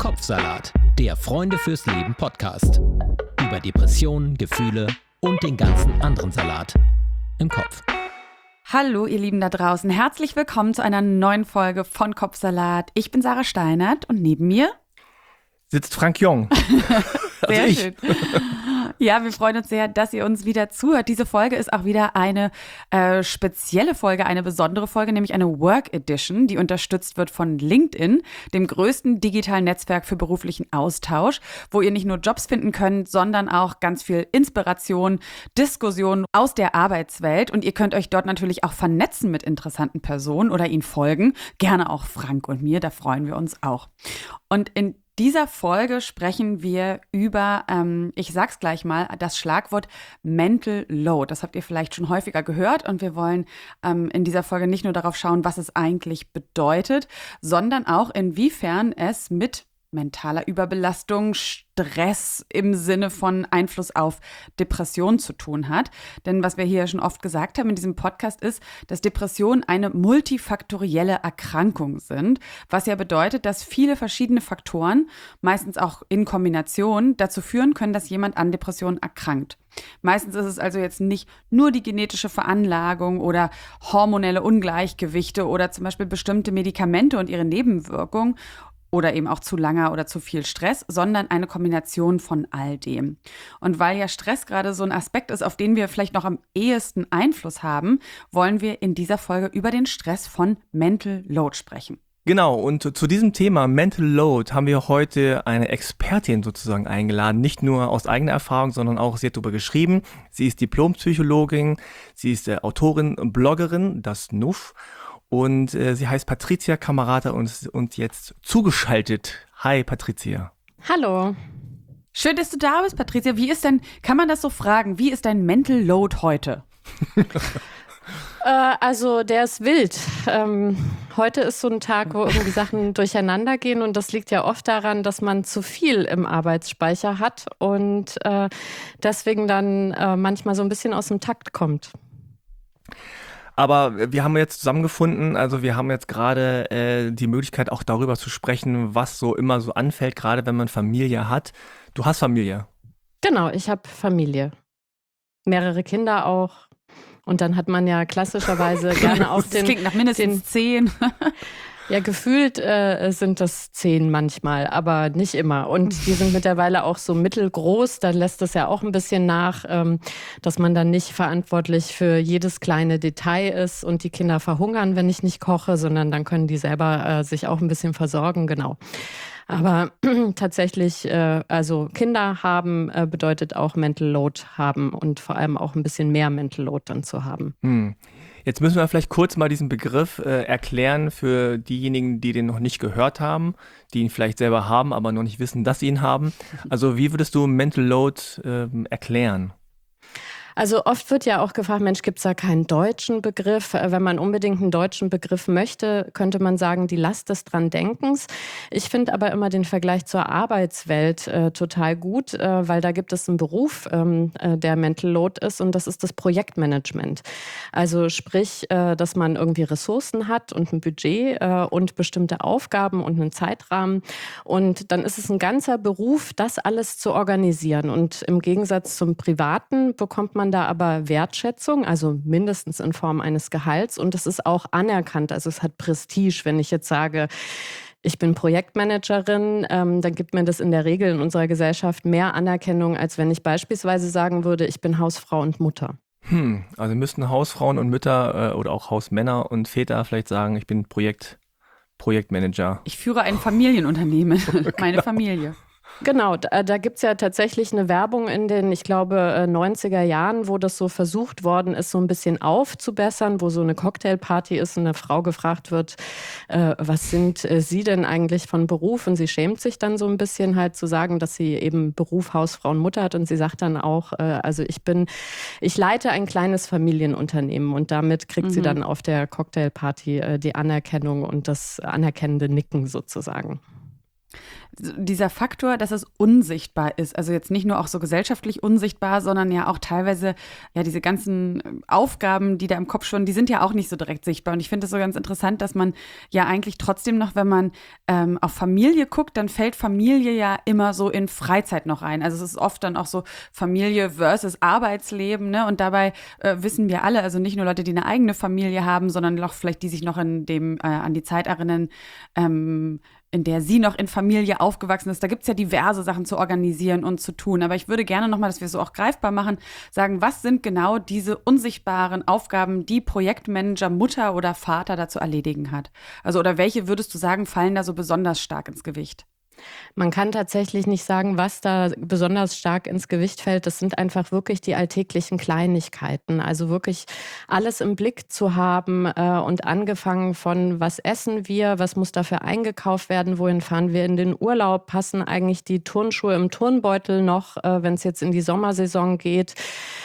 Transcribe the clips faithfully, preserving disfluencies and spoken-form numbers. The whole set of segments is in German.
Kopfsalat, der Freunde fürs Leben Podcast. Über Depressionen, Gefühle und den ganzen anderen Salat im Kopf. Hallo ihr Lieben da draußen, herzlich willkommen zu einer neuen Folge von Kopfsalat. Ich bin Sarah Steinert und neben mir sitzt Frank Jong. Also sehr ich. schön. Ja, wir freuen uns sehr, dass ihr uns wieder zuhört. Diese Folge ist auch wieder eine äh, spezielle Folge, eine besondere Folge, nämlich eine Work Edition, die unterstützt wird von LinkedIn, dem größten digitalen Netzwerk für beruflichen Austausch, wo ihr nicht nur Jobs finden könnt, sondern auch ganz viel Inspiration, Diskussion aus der Arbeitswelt. Und ihr könnt euch dort natürlich auch vernetzen mit interessanten Personen oder ihnen folgen. Gerne auch Frank und mir, da freuen wir uns auch. Und in dieser Folge sprechen wir über, ähm, ich sag's gleich mal, das Schlagwort Mental Load. Das habt ihr vielleicht schon häufiger gehört und wir wollen ähm, in dieser Folge nicht nur darauf schauen, was es eigentlich bedeutet, sondern auch inwiefern es mit mentaler Überbelastung, Stress im Sinne von Einfluss auf Depression zu tun hat. Denn was wir hier schon oft gesagt haben in diesem Podcast ist, dass Depressionen eine multifaktorielle Erkrankung sind, was ja bedeutet, dass viele verschiedene Faktoren, meistens auch in Kombination, dazu führen können, dass jemand an Depressionen erkrankt. Meistens ist es also jetzt nicht nur die genetische Veranlagung oder hormonelle Ungleichgewichte oder zum Beispiel bestimmte Medikamente und ihre Nebenwirkungen, oder eben auch zu langer oder zu viel Stress, sondern eine Kombination von all dem. Und weil ja Stress gerade so ein Aspekt ist, auf den wir vielleicht noch am ehesten Einfluss haben, wollen wir in dieser Folge über den Stress von Mental Load sprechen. Genau, und zu diesem Thema Mental Load haben wir heute eine Expertin sozusagen eingeladen, nicht nur aus eigener Erfahrung, sondern auch, sie hat darüber geschrieben. Sie ist Diplompsychologin, sie ist äh, Autorin und Bloggerin, das Nuff. Und äh, sie heißt Patricia Camarata und ist uns jetzt zugeschaltet. Hi, Patricia. Hallo. Schön, dass du da bist, Patricia. Wie ist denn, kann man das so fragen, wie ist dein Mental Load heute? äh, also der ist wild. Ähm, heute ist so ein Tag, wo irgendwie Sachen durcheinander gehen und das liegt ja oft daran, dass man zu viel im Arbeitsspeicher hat und äh, deswegen dann äh, manchmal so ein bisschen aus dem Takt kommt. Aber wir haben jetzt zusammengefunden, also wir haben jetzt gerade äh, die Möglichkeit auch darüber zu sprechen, was so immer so anfällt, gerade wenn man Familie hat. Du hast Familie. Genau, ich habe Familie. Mehrere Kinder auch. Und dann hat man ja klassischerweise gerne auch den... Das klingt nach mindestens den, zehn. Ja, gefühlt äh, sind das zehn manchmal, aber nicht immer. Und die sind mittlerweile auch so mittelgroß. Da lässt es ja auch ein bisschen nach, ähm, dass man dann nicht verantwortlich für jedes kleine Detail ist und die Kinder verhungern, wenn ich nicht koche, sondern dann können die selber äh, sich auch ein bisschen versorgen, genau. Aber tatsächlich, äh, also Kinder haben äh, bedeutet auch Mental Load haben und vor allem auch ein bisschen mehr Mental Load dann zu haben. Hm. Jetzt müssen wir vielleicht kurz mal diesen Begriff äh, erklären für diejenigen, die den noch nicht gehört haben, die ihn vielleicht selber haben, aber noch nicht wissen, dass sie ihn haben. Also wie würdest du Mental Load äh, erklären? Also oft wird ja auch gefragt, Mensch, gibt es da keinen deutschen Begriff? Wenn man unbedingt einen deutschen Begriff möchte, könnte man sagen, die Last des Dran-Denkens. Ich finde aber immer den Vergleich zur Arbeitswelt äh, total gut, äh, weil da gibt es einen Beruf, ähm, äh, der Mental Load ist und das ist das Projektmanagement. Also sprich, äh, dass man irgendwie Ressourcen hat und ein Budget äh, und bestimmte Aufgaben und einen Zeitrahmen und dann ist es ein ganzer Beruf, das alles zu organisieren und im Gegensatz zum Privaten bekommt man man da aber Wertschätzung, also mindestens in Form eines Gehalts und es ist auch anerkannt, also es hat Prestige, wenn ich jetzt sage, ich bin Projektmanagerin, ähm, dann gibt mir das in der Regel in unserer Gesellschaft mehr Anerkennung, als wenn ich beispielsweise sagen würde, ich bin Hausfrau und Mutter. Hm, also müssten Hausfrauen und Mütter äh, oder auch Hausmänner und Väter vielleicht sagen, ich bin Projekt, Projektmanager. Ich führe ein Familienunternehmen, meine Genau. Familie. Genau, da, da gibt es ja tatsächlich eine Werbung in den, ich glaube, neunziger Jahren, wo das so versucht worden ist, so ein bisschen aufzubessern, wo so eine Cocktailparty ist und eine Frau gefragt wird, äh, was sind äh, Sie denn eigentlich von Beruf? Und sie schämt sich dann so ein bisschen halt zu sagen, dass sie eben Beruf, Hausfrau und Mutter hat. Und sie sagt dann auch, äh, also ich bin, ich leite ein kleines Familienunternehmen und damit kriegt mhm. sie dann auf der Cocktailparty äh, die Anerkennung und das anerkennende Nicken sozusagen. dieser Faktor, dass es unsichtbar ist. Also jetzt nicht nur auch so gesellschaftlich unsichtbar, sondern ja auch teilweise, ja, diese ganzen Aufgaben, die da im Kopf schwirren, die sind ja auch nicht so direkt sichtbar. Und ich finde es so ganz interessant, dass man ja eigentlich trotzdem noch, wenn man ähm, auf Familie guckt, dann fällt Familie ja immer so in Freizeit noch ein. Also es ist oft dann auch so Familie versus Arbeitsleben, ne? Und dabei äh, wissen wir alle, also nicht nur Leute, die eine eigene Familie haben, sondern auch vielleicht die sich noch in dem, äh, an die Zeit erinnern, ähm, in der sie noch in Familie aufgewachsen ist. Da gibt es ja diverse Sachen zu organisieren und zu tun. Aber ich würde gerne nochmal, dass wir es so auch greifbar machen, sagen, was sind genau diese unsichtbaren Aufgaben, die Projektmanager, Mutter oder Vater da zu erledigen hat? Also oder welche würdest du sagen, fallen da so besonders stark ins Gewicht? Man kann tatsächlich nicht sagen, was da besonders stark ins Gewicht fällt. Das sind einfach wirklich die alltäglichen Kleinigkeiten. Also wirklich alles im Blick zu haben äh, und angefangen von, was essen wir, was muss dafür eingekauft werden, wohin fahren wir in den Urlaub, passen eigentlich die Turnschuhe im Turnbeutel noch, äh, wenn es jetzt in die Sommersaison geht.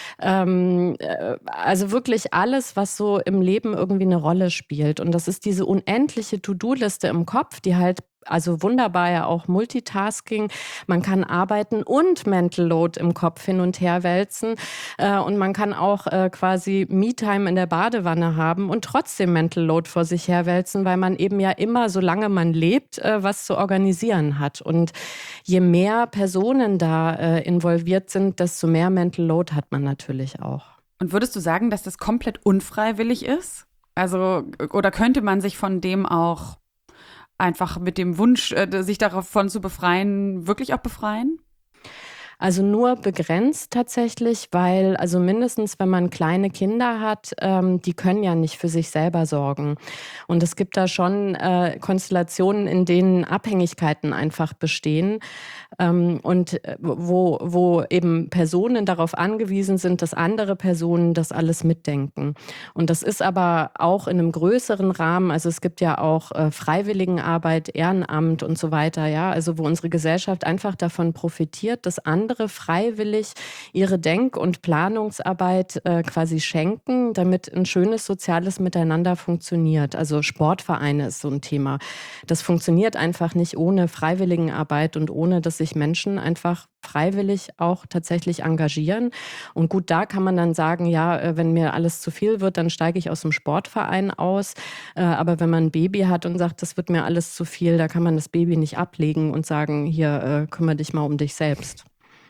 Ähm, äh, also wirklich alles, was so im Leben irgendwie eine Rolle spielt. Und das ist diese unendliche To-Do-Liste im Kopf, die halt also wunderbar ja auch Multitasking. Man kann arbeiten und Mental Load im Kopf hin und her wälzen. Äh, und man kann auch äh, quasi Me-Time in der Badewanne haben und trotzdem Mental Load vor sich her wälzen, weil man eben ja immer, solange man lebt, äh, was zu organisieren hat. Und je mehr Personen da äh, involviert sind, desto mehr Mental Load hat man natürlich auch. Und würdest du sagen, dass das komplett unfreiwillig ist? Also, oder könnte man sich von dem auch einfach mit dem Wunsch, sich davon zu befreien, wirklich auch befreien? Also nur begrenzt tatsächlich, weil also mindestens, wenn man kleine Kinder hat, ähm, die können ja nicht für sich selber sorgen. Und es gibt da schon äh, Konstellationen, in denen Abhängigkeiten einfach bestehen ähm, und wo, wo eben Personen darauf angewiesen sind, dass andere Personen das alles mitdenken. Und das ist aber auch in einem größeren Rahmen, also es gibt ja auch äh, Freiwilligenarbeit, Ehrenamt und so weiter, ja, also wo unsere Gesellschaft einfach davon profitiert, dass andere andere freiwillig ihre Denk- und Planungsarbeit äh, quasi schenken, damit ein schönes soziales Miteinander funktioniert. Also Sportvereine ist so ein Thema. Das funktioniert einfach nicht ohne Freiwilligenarbeit und ohne, dass sich Menschen einfach freiwillig auch tatsächlich engagieren. Und gut, da kann man dann sagen, ja, wenn mir alles zu viel wird, dann steige ich aus dem Sportverein aus. Aber wenn man ein Baby hat und sagt, das wird mir alles zu viel, da kann man das Baby nicht ablegen und sagen, hier, äh, kümmere dich mal um dich selbst.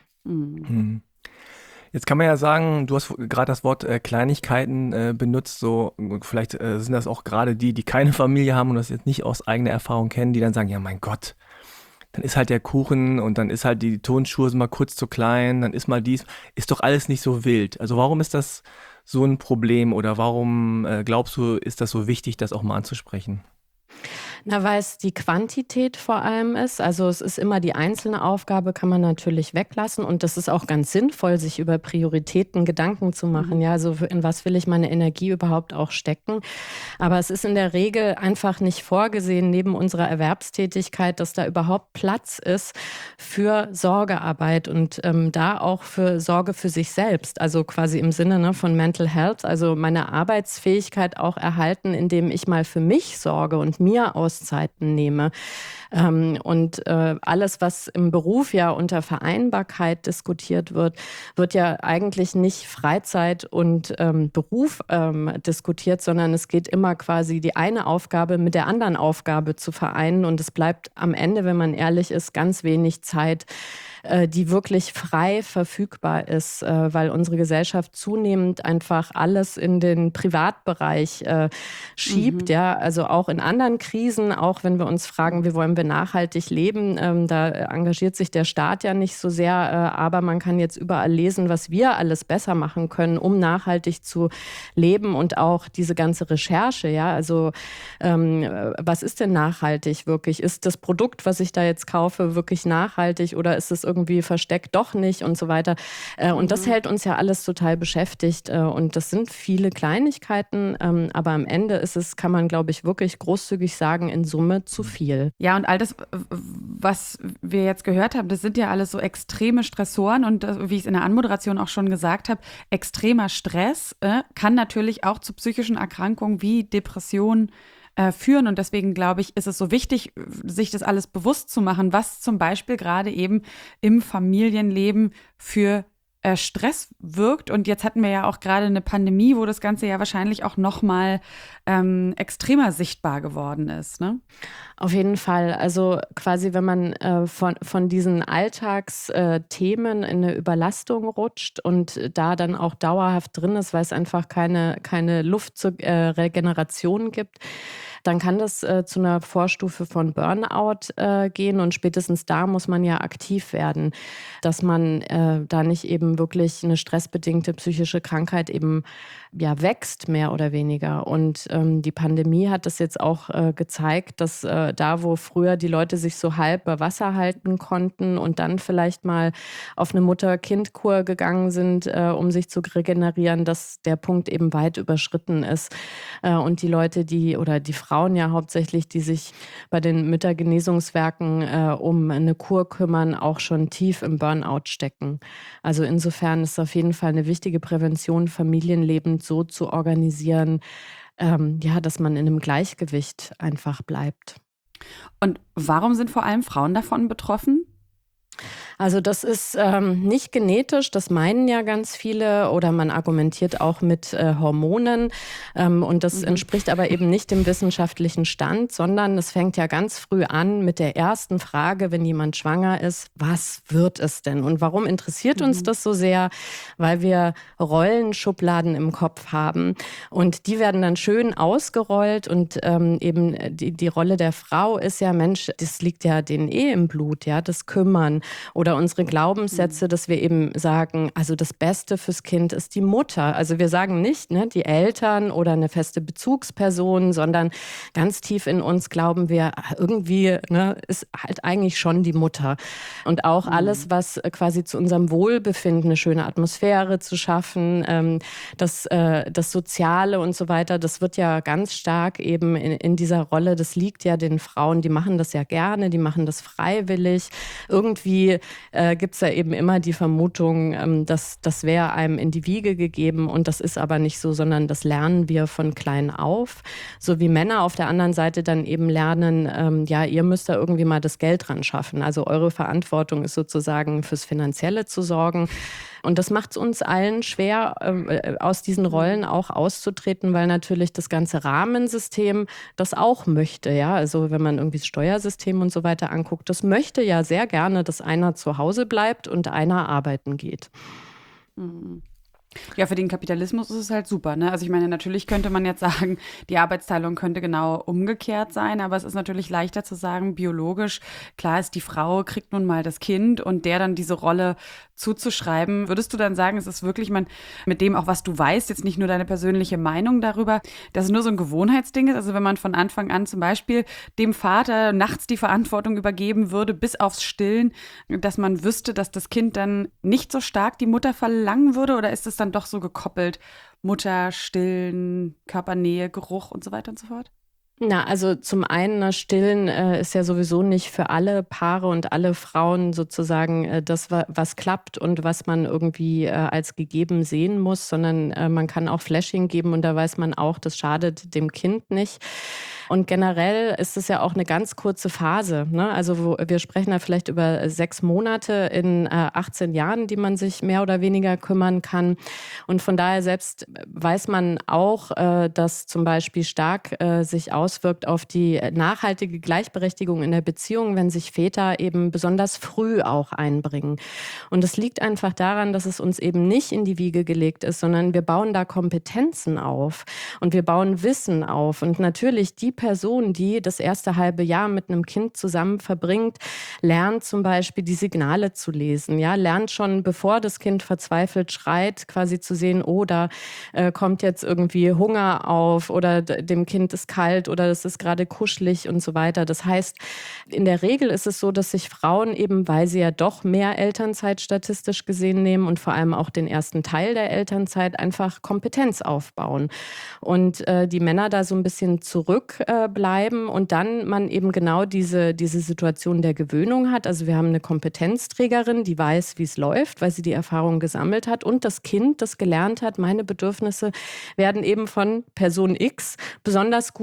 Mhm. Jetzt kann man ja sagen, du hast gerade das Wort äh, Kleinigkeiten äh, benutzt, so vielleicht äh, sind das auch gerade die, die keine Familie haben und das jetzt nicht aus eigener Erfahrung kennen, die dann sagen, ja mein Gott, dann ist halt der Kuchen und dann ist halt die Turnschuhe mal kurz zu klein, dann ist mal dies, ist doch alles nicht so wild. Also warum ist das so ein Problem oder warum äh, glaubst du, ist das so wichtig, das auch mal anzusprechen? Na, weil es die Quantität vor allem ist. Also es ist immer die einzelne Aufgabe, kann man natürlich weglassen. Und das ist auch ganz sinnvoll, sich über Prioritäten Gedanken zu machen. Ja, also in was will ich meine Energie überhaupt auch stecken? Aber es ist in der Regel einfach nicht vorgesehen, neben unserer Erwerbstätigkeit, dass da überhaupt Platz ist für Sorgearbeit und ähm, da auch für Sorge für sich selbst. Also quasi im Sinne ne, von Mental Health, also meine Arbeitsfähigkeit auch erhalten, indem ich mal für mich sorge und mir Auszeiten nehme. Ähm, und äh, alles, was im Beruf ja unter Vereinbarkeit diskutiert wird, wird ja eigentlich nicht Freizeit und ähm, Beruf ähm, diskutiert, sondern es geht immer quasi die eine Aufgabe mit der anderen Aufgabe zu vereinen. Und es bleibt am Ende, wenn man ehrlich ist, ganz wenig Zeit, äh, die wirklich frei verfügbar ist, äh, weil unsere Gesellschaft zunehmend einfach alles in den Privatbereich äh, schiebt. Mhm. Ja, also auch in anderen Krisen, auch wenn wir uns fragen, wie wollen wir nachhaltig leben, ähm, da engagiert sich der Staat ja nicht so sehr, äh, aber man kann jetzt überall lesen, was wir alles besser machen können, um nachhaltig zu leben und auch diese ganze Recherche, ja, also ähm, was ist denn nachhaltig wirklich? Ist das Produkt, was ich da jetzt kaufe, wirklich nachhaltig oder ist es irgendwie versteckt doch nicht und so weiter? Äh, und mhm. das hält uns ja alles total beschäftigt äh, und das sind viele Kleinigkeiten, ähm, aber am Ende ist es, kann man glaube ich wirklich großzügig sagen, in Summe zu viel. Ja, und all das, was wir jetzt gehört haben, das sind ja alles so extreme Stressoren und wie ich es in der Anmoderation auch schon gesagt habe, extremer Stress äh, kann natürlich auch zu psychischen Erkrankungen wie Depressionen äh, führen. Und deswegen, glaube ich, ist es so wichtig, sich das alles bewusst zu machen, was zum Beispiel gerade eben im Familienleben für äh, Stress wirkt. Und jetzt hatten wir ja auch gerade eine Pandemie, wo das Ganze ja wahrscheinlich auch noch mal ähm, extremer sichtbar geworden ist, ne? Auf jeden Fall. Also quasi, wenn man äh, von, von diesen Alltagsthemen in eine Überlastung rutscht und da dann auch dauerhaft drin ist, weil es einfach keine, keine Luft zur äh, Regeneration gibt, dann kann das äh, zu einer Vorstufe von Burnout äh, gehen. Und spätestens da muss man ja aktiv werden, dass man äh, da nicht eben wirklich eine stressbedingte psychische Krankheit eben ja wächst, mehr oder weniger. Und ähm, die Pandemie hat das jetzt auch äh, gezeigt, dass äh, da, wo früher die Leute sich so halb bei Wasser halten konnten und dann vielleicht mal auf eine Mutter-Kind-Kur gegangen sind, äh, um sich zu regenerieren, dass der Punkt eben weit überschritten ist. Äh, und die Leute, die oder die Frauen ja hauptsächlich, die sich bei den Müttergenesungswerken äh, um eine Kur kümmern, auch schon tief im Burnout stecken. Also insofern ist es auf jeden Fall eine wichtige Prävention, Familienleben so zu organisieren, ähm, ja, dass man in einem Gleichgewicht einfach bleibt. Und warum sind vor allem Frauen davon betroffen? Also das ist ähm, nicht genetisch, das meinen ja ganz viele, oder man argumentiert auch mit äh, Hormonen ähm, und das mhm. entspricht aber eben nicht dem wissenschaftlichen Stand, sondern es fängt ja ganz früh an mit der ersten Frage, wenn jemand schwanger ist, was wird es denn? Und warum interessiert mhm. uns das so sehr? Weil wir Rollenschubladen im Kopf haben und die werden dann schön ausgerollt und ähm, eben die, die Rolle der Frau ist ja, Mensch, das liegt ja denen eh im Blut, ja, das Kümmern. Oder unsere Glaubenssätze, dass wir eben sagen, also das Beste fürs Kind ist die Mutter. Also wir sagen nicht, ne, die Eltern oder eine feste Bezugsperson, sondern ganz tief in uns glauben wir, irgendwie ne, ist halt eigentlich schon die Mutter. Und auch mhm. alles, was quasi zu unserem Wohlbefinden, eine schöne Atmosphäre zu schaffen, ähm, das, äh, das Soziale und so weiter, das wird ja ganz stark eben in, in dieser Rolle, das liegt ja den Frauen, die machen das ja gerne, die machen das freiwillig. Irgendwie äh, gibt es ja eben immer die Vermutung, ähm, dass das wäre einem in die Wiege gegeben und das ist aber nicht so, sondern das lernen wir von klein auf. So wie Männer auf der anderen Seite dann eben lernen, ähm, ja, ihr müsst da irgendwie mal das Geld dran schaffen. Also eure Verantwortung ist sozusagen fürs Finanzielle zu sorgen. Und das macht es uns allen schwer, äh, aus diesen Rollen auch auszutreten, weil natürlich das ganze Rahmensystem das auch möchte. Ja? Also wenn man irgendwie das Steuersystem und so weiter anguckt, das möchte ja sehr gerne, dass einer zu Hause bleibt und einer arbeiten geht. Mhm. Ja, für den Kapitalismus ist es halt super, ne? Also ich meine, natürlich könnte man jetzt sagen, die Arbeitsteilung könnte genau umgekehrt sein, aber es ist natürlich leichter zu sagen, biologisch, klar ist, die Frau kriegt nun mal das Kind und der dann diese Rolle zuzuschreiben. Würdest du dann sagen, es ist wirklich, man mit dem auch, was du weißt, jetzt nicht nur deine persönliche Meinung darüber, dass es nur so ein Gewohnheitsding ist? Also wenn man von Anfang an zum Beispiel dem Vater nachts die Verantwortung übergeben würde, bis aufs Stillen, dass man wüsste, dass das Kind dann nicht so stark die Mutter verlangen würde, oder ist es dann doch so gekoppelt, Mutter, Stillen, Körpernähe, Geruch und so weiter und so fort? Na, also zum einen, na, Stillen äh, ist ja sowieso nicht für alle Paare und alle Frauen sozusagen äh, das, was klappt und was man irgendwie äh, als gegeben sehen muss, sondern äh, man kann auch Flashing geben und da weiß man auch, das schadet dem Kind nicht. Und generell ist es ja auch eine ganz kurze Phase, ne? Also wo, wir sprechen da vielleicht über sechs Monate in äh, achtzehn Jahren, die man sich mehr oder weniger kümmern kann. Und von daher selbst weiß man auch, äh, dass zum Beispiel stark äh, sich auswirkt auf die nachhaltige Gleichberechtigung in der Beziehung, wenn sich Väter eben besonders früh auch einbringen. Und es liegt einfach daran, dass es uns eben nicht in die Wiege gelegt ist, sondern wir bauen da Kompetenzen auf und wir bauen Wissen auf. Und natürlich die Person, die das erste halbe Jahr mit einem Kind zusammen verbringt, lernt zum Beispiel die Signale zu lesen, ja, lernt schon, bevor das Kind verzweifelt schreit, quasi zu sehen, oh, da äh, kommt jetzt irgendwie Hunger auf oder d- dem Kind ist kalt oder es ist gerade kuschelig und so weiter. Das heißt, in der Regel ist es so, dass sich Frauen eben, weil sie ja doch mehr Elternzeit statistisch gesehen nehmen und vor allem auch den ersten Teil der Elternzeit einfach Kompetenz aufbauen. Und äh, die Männer da so ein bisschen zurück äh, bleiben und dann man eben genau diese, diese Situation der Gewöhnung hat. Also wir haben eine Kompetenzträgerin, die weiß, wie es läuft, weil sie die Erfahrung gesammelt hat und das Kind, das gelernt hat, meine Bedürfnisse werden eben von Person X besonders gut erfüllt,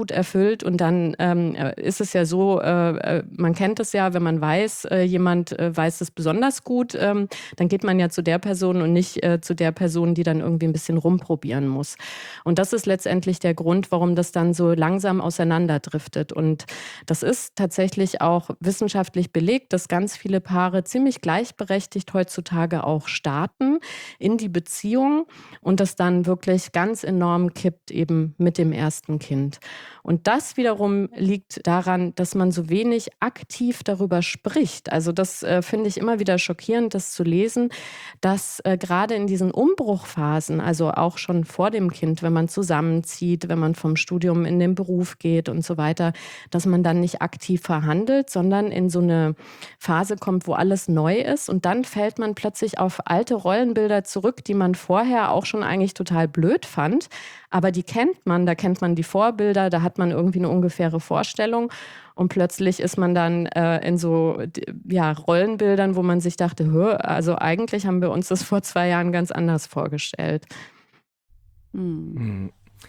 erfüllt und dann ähm, ist es ja so, äh, man kennt es ja, wenn man weiß, äh, jemand äh, weiß es besonders gut, ähm, dann geht man ja zu der Person und nicht äh, zu der Person, die dann irgendwie ein bisschen rumprobieren muss. Und das ist letztendlich der Grund, warum das dann so langsam auseinanderdriftet. Und das ist tatsächlich auch wissenschaftlich belegt, dass ganz viele Paare ziemlich gleichberechtigt heutzutage auch starten in die Beziehung und das dann wirklich ganz enorm kippt eben mit dem ersten Kind. Und das wiederum liegt daran, dass man so wenig aktiv darüber spricht. Also das äh, finde ich immer wieder schockierend, das zu lesen, dass äh, gerade in diesen Umbruchphasen, also auch schon vor dem Kind, wenn man zusammenzieht, wenn man vom Studium in den Beruf geht und so weiter, dass man dann nicht aktiv verhandelt, sondern in so eine Phase kommt, wo alles neu ist und dann fällt man plötzlich auf alte Rollenbilder zurück, die man vorher auch schon eigentlich total blöd fand, aber die kennt man, da kennt man die Vorbilder, da hat man irgendwie eine ungefähre Vorstellung und plötzlich ist man dann äh, in so ja, Rollenbildern, wo man sich dachte, hö, also eigentlich haben wir uns das vor zwei Jahren ganz anders vorgestellt. Hm.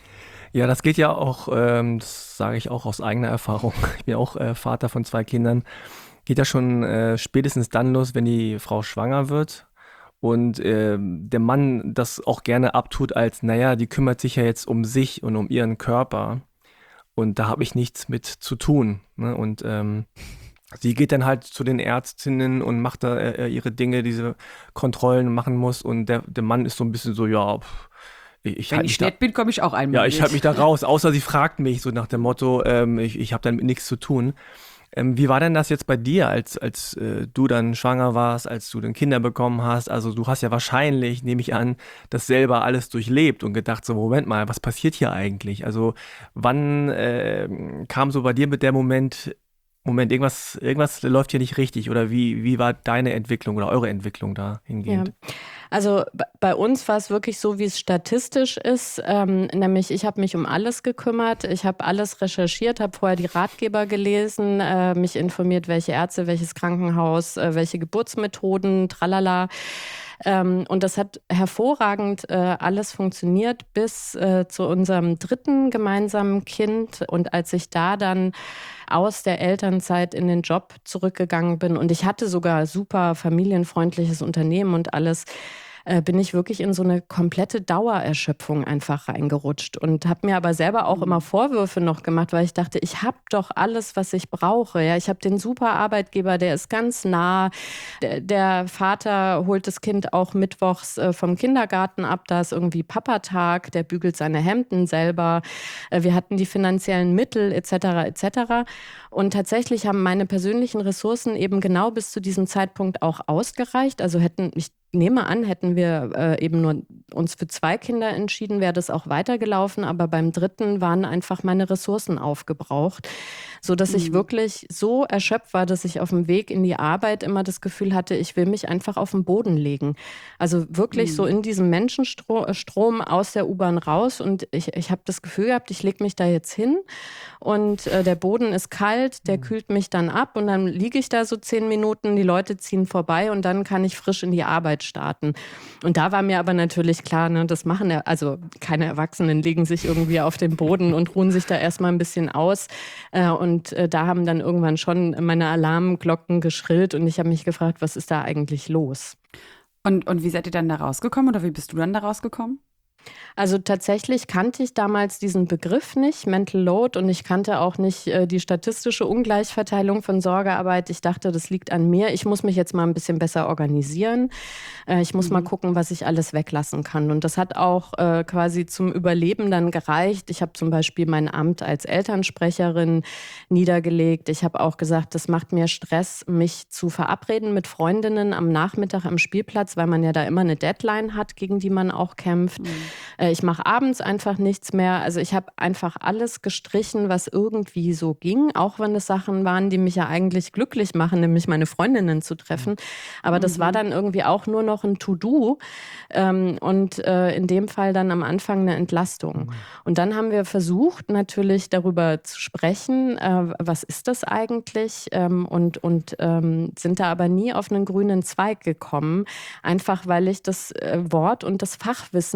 Ja, das geht ja auch, ähm, das sage ich auch aus eigener Erfahrung, ich bin auch äh, Vater von zwei Kindern, geht ja schon äh, spätestens dann los, wenn die Frau schwanger wird. Und äh, der Mann das auch gerne abtut als, naja, die kümmert sich ja jetzt um sich und um ihren Körper. Und da habe ich nichts mit zu tun. Ne? Und ähm, sie geht dann halt zu den Ärztinnen und macht da äh, ihre Dinge, diese Kontrollen machen muss. Und der, der Mann ist so ein bisschen so, ja, pff, ich Wenn halt ich mich da, spät bin, komme ich auch einmal. ja, ich halte mich da raus, außer sie fragt mich so nach dem Motto, ähm, ich, ich habe damit nichts zu tun. Ähm, wie war denn das jetzt bei dir, als, als äh, du dann schwanger warst, als du dann Kinder bekommen hast? Also du hast ja wahrscheinlich, nehme ich an, das selber alles durchlebt und gedacht so, Moment mal, was passiert hier eigentlich? Also wann äh, kam so bei dir mit der Moment, Moment, irgendwas, irgendwas läuft hier nicht richtig oder wie, wie war deine Entwicklung oder eure Entwicklung da hingehend? Ja. Also bei uns war es wirklich so, wie es statistisch ist, ähm, nämlich ich habe mich um alles gekümmert, ich habe alles recherchiert, habe vorher die Ratgeber gelesen, äh, mich informiert, welche Ärzte, welches Krankenhaus, äh, welche Geburtsmethoden, tralala. Ähm, und das hat hervorragend äh, alles funktioniert bis äh, zu unserem dritten gemeinsamen Kind. Und als ich da dann aus der Elternzeit in den Job zurückgegangen bin und ich hatte sogar super familienfreundliches Unternehmen und alles, äh, bin ich wirklich in so eine komplette Dauererschöpfung einfach reingerutscht und habe mir aber selber auch immer Vorwürfe noch gemacht, weil ich dachte, ich habe doch alles, was ich brauche. Ja, ich habe den super Arbeitgeber, der ist ganz nah. Der, der Vater holt das Kind auch mittwochs äh, vom Kindergarten ab, da ist irgendwie Papatag, der bügelt seine Hemden selber. Äh, wir hatten die finanziellen Mittel et cetera et cetera. Und tatsächlich haben meine persönlichen Ressourcen eben genau bis zu diesem Zeitpunkt auch ausgereicht. Also hätten, ich nehme an, hätten wir äh, eben nur uns für zwei Kinder entschieden, wäre das auch weitergelaufen. Aber beim dritten waren einfach meine Ressourcen aufgebraucht, sodass mhm. ich wirklich so erschöpft war, dass ich auf dem Weg in die Arbeit immer das Gefühl hatte, ich will mich einfach auf den Boden legen. Also wirklich mhm. so in diesem Menschenstrom aus der U-Bahn raus. Und ich, ich habe das Gefühl gehabt, ich lege mich da jetzt hin und äh, der Boden ist kalt, der mhm. kühlt mich dann ab und dann liege ich da so zehn Minuten, die Leute ziehen vorbei und dann kann ich frisch in die Arbeit starten. Und da war mir aber natürlich klar, ne, das machen ja, also keine Erwachsenen legen sich irgendwie auf den Boden und ruhen sich da erstmal ein bisschen aus. Äh, und äh, da haben dann irgendwann schon meine Alarmglocken geschrillt und ich habe mich gefragt, was ist da eigentlich los? Und, und wie seid ihr dann da rausgekommen oder wie bist du dann da rausgekommen? Also tatsächlich kannte ich damals diesen Begriff nicht, Mental Load, und ich kannte auch nicht äh, die statistische Ungleichverteilung von Sorgearbeit. Ich dachte, das liegt an mir. Ich muss mich jetzt mal ein bisschen besser organisieren. Äh, ich muss mhm. mal gucken, was ich alles weglassen kann. Und das hat auch äh, quasi zum Überleben dann gereicht. Ich habe zum Beispiel mein Amt als Elternsprecherin niedergelegt. Ich habe auch gesagt, das macht mir Stress, mich zu verabreden mit Freundinnen am Nachmittag am Spielplatz, weil man ja da immer eine Deadline hat, gegen die man auch kämpft. Mhm. Ich mache abends einfach nichts mehr. Also ich habe einfach alles gestrichen, was irgendwie so ging, auch wenn es Sachen waren, die mich ja eigentlich glücklich machen, nämlich meine Freundinnen zu treffen. Aber das mhm. war dann irgendwie auch nur noch ein To-Do ähm, und äh, in dem Fall dann am Anfang eine Entlastung. Mhm. Und dann haben wir versucht, natürlich darüber zu sprechen, äh, was ist das eigentlich, ähm, und, und ähm, sind da aber nie auf einen grünen Zweig gekommen, einfach weil ich das äh, Wort und das Fachwissen einfach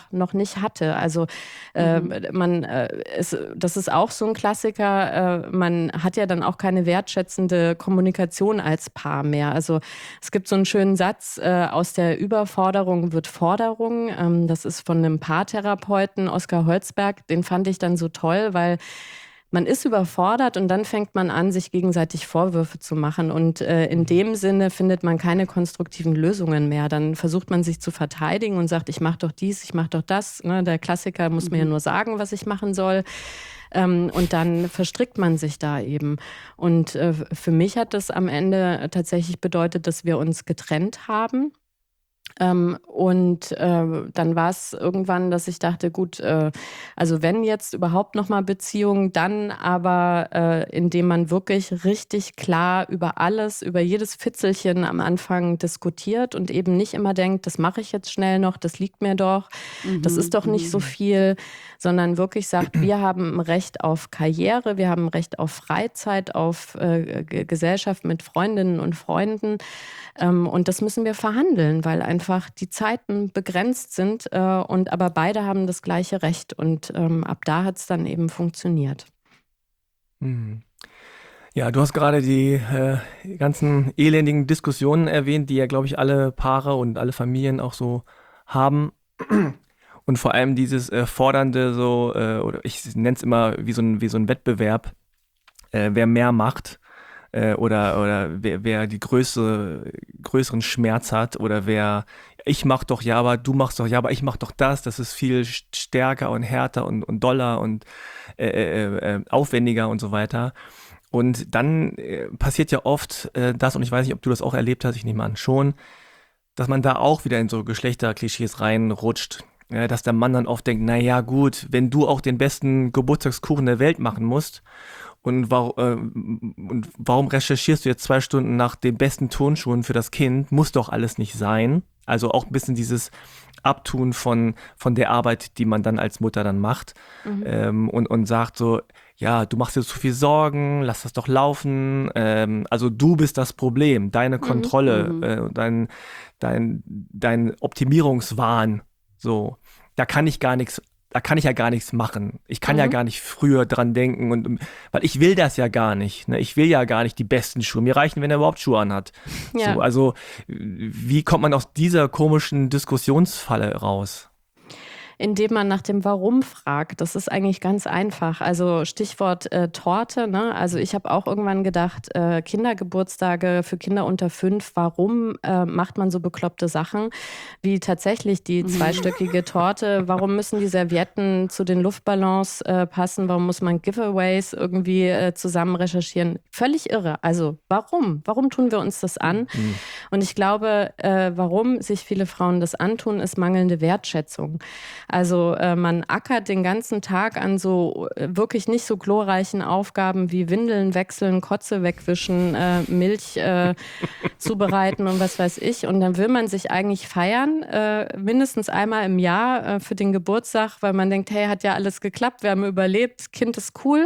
einfach noch nicht hatte. Also äh, mhm. man, äh, ist, das ist auch so ein Klassiker, äh, man hat ja dann auch keine wertschätzende Kommunikation als Paar mehr. Also es gibt so einen schönen Satz, äh, aus der Überforderung wird Forderung. Ähm, das ist von einem Paartherapeuten, Oskar Holzberg. Den fand ich dann so toll, weil man ist überfordert und dann fängt man an, sich gegenseitig Vorwürfe zu machen. Und äh, in dem Sinne findet man keine konstruktiven Lösungen mehr. Dann versucht man sich zu verteidigen und sagt, ich mache doch dies, ich mache doch das. Ne? Der Klassiker muss mhm. mir ja nur sagen, was ich machen soll. Ähm, und dann verstrickt man sich da eben. Und äh, für mich hat das am Ende tatsächlich bedeutet, dass wir uns getrennt haben. Ähm, und äh, dann war es irgendwann, dass ich dachte, gut, äh, also wenn jetzt überhaupt nochmal Beziehung, dann aber äh, indem man wirklich richtig klar über alles, über jedes Fitzelchen am Anfang diskutiert und eben nicht immer denkt, das mache ich jetzt schnell noch, das liegt mir doch, mhm, das ist doch nicht mhm. so viel, sondern wirklich sagt, wir haben ein Recht auf Karriere, wir haben ein Recht auf Freizeit, auf äh, G- Gesellschaft mit Freundinnen und Freunden. Ähm, und das müssen wir verhandeln, weil einfach die Zeiten begrenzt sind äh, und aber beide haben das gleiche Recht. Und ähm, ab da hat es dann eben funktioniert. Mhm. Ja, du hast gerade die äh, ganzen elendigen Diskussionen erwähnt, die ja, glaube ich, alle Paare und alle Familien auch so haben. Und vor allem dieses äh, fordernde, so, äh, oder ich nenne es immer wie so ein, wie so ein Wettbewerb, äh, wer mehr macht. Oder, oder wer, wer die größere, größeren Schmerz hat oder wer, ich mach doch ja, aber du machst doch ja, aber ich mach doch das, das ist viel stärker und härter und, und doller und äh, äh, aufwendiger und so weiter. Und dann äh, passiert ja oft äh, das, und ich weiß nicht, ob du das auch erlebt hast, ich nehme an schon, dass man da auch wieder in so Geschlechterklischees reinrutscht. Ja, dass der Mann dann oft denkt, na ja gut, wenn du auch den besten Geburtstagskuchen der Welt machen musst, Und, war, äh, und warum recherchierst du jetzt zwei Stunden nach den besten Turnschuhen für das Kind? Muss doch alles nicht sein. Also auch ein bisschen dieses Abtun von, von der Arbeit, die man dann als Mutter dann macht. Mhm. Ähm, und, und sagt so, ja, du machst dir zu viel Sorgen, lass das doch laufen. Ähm, also du bist das Problem, deine Kontrolle, mhm. äh, dein, dein, dein Optimierungswahn. So, da kann ich gar nichts Da kann ich ja gar nichts machen. Ich kann mhm. ja gar nicht früher dran denken, und weil ich will das ja gar nicht. Ne? Ich will ja gar nicht die besten Schuhe. Mir reichen, wenn er überhaupt Schuhe anhat. Ja. So, also wie kommt man aus dieser komischen Diskussionsfalle raus? Indem man nach dem Warum fragt. Das ist eigentlich ganz einfach. Also Stichwort äh, Torte. Ne? Also ich habe auch irgendwann gedacht, äh, Kindergeburtstage für Kinder unter fünf, warum äh, macht man so bekloppte Sachen wie tatsächlich die zweistöckige Torte? Warum müssen die Servietten zu den Luftballons äh, passen? Warum muss man Giveaways irgendwie äh, zusammen recherchieren? Völlig irre. Also warum? Warum tun wir uns das an? Mhm. Und ich glaube, äh, warum sich viele Frauen das antun, ist mangelnde Wertschätzung. Also äh, man ackert den ganzen Tag an so äh, wirklich nicht so glorreichen Aufgaben wie Windeln wechseln, Kotze wegwischen, äh, Milch äh, zubereiten und was weiß ich. Und dann will man sich eigentlich feiern, äh, mindestens einmal im Jahr äh, für den Geburtstag, weil man denkt, hey, hat ja alles geklappt, wir haben überlebt, Kind ist cool.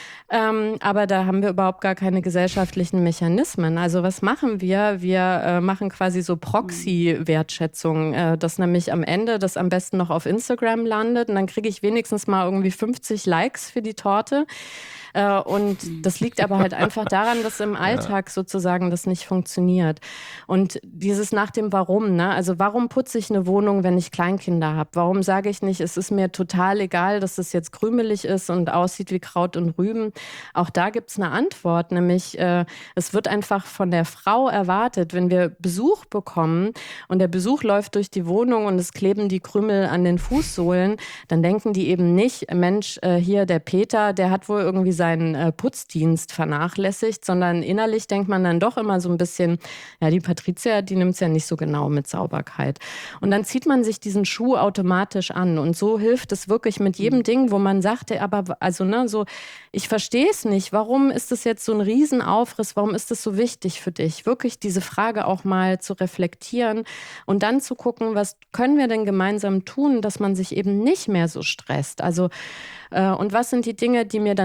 Ähm, aber da haben wir überhaupt gar keine gesellschaftlichen Mechanismen. Also was machen wir? Wir äh, machen quasi so Proxy-Wertschätzung, äh, dass nämlich am Ende das am besten noch auf Instagram landet und dann kriege ich wenigstens mal irgendwie fünfzig Likes für die Torte. Äh, und das liegt aber halt einfach daran, dass im Alltag sozusagen das nicht funktioniert. Und dieses nach dem Warum, ne? Also warum putze ich eine Wohnung, wenn ich Kleinkinder habe? Warum sage ich nicht, es ist mir total egal, dass es jetzt krümelig ist und aussieht wie Kraut und Rüben? Auch da gibt es eine Antwort, nämlich äh, es wird einfach von der Frau erwartet, wenn wir Besuch bekommen und der Besuch läuft durch die Wohnung und es kleben die Krümel an den Fußsohlen, dann denken die eben nicht, Mensch, äh, hier der Peter, der hat wohl irgendwie seinen äh, Putzdienst vernachlässigt, sondern innerlich denkt man dann doch immer so ein bisschen, ja, die Patricia, die nimmt es ja nicht so genau mit Sauberkeit. Und dann zieht man sich diesen Schuh automatisch an und so hilft es wirklich mit jedem Ding, wo man sagt, aber also ne, so, ich verstehe es nicht, warum ist das jetzt so ein Riesenaufriss, warum ist das so wichtig für dich? Wirklich diese Frage auch mal zu reflektieren und dann zu gucken, was können wir denn gemeinsam tun, dass man sich eben nicht mehr so stresst. Also und was sind die Dinge, die mir dann wirklich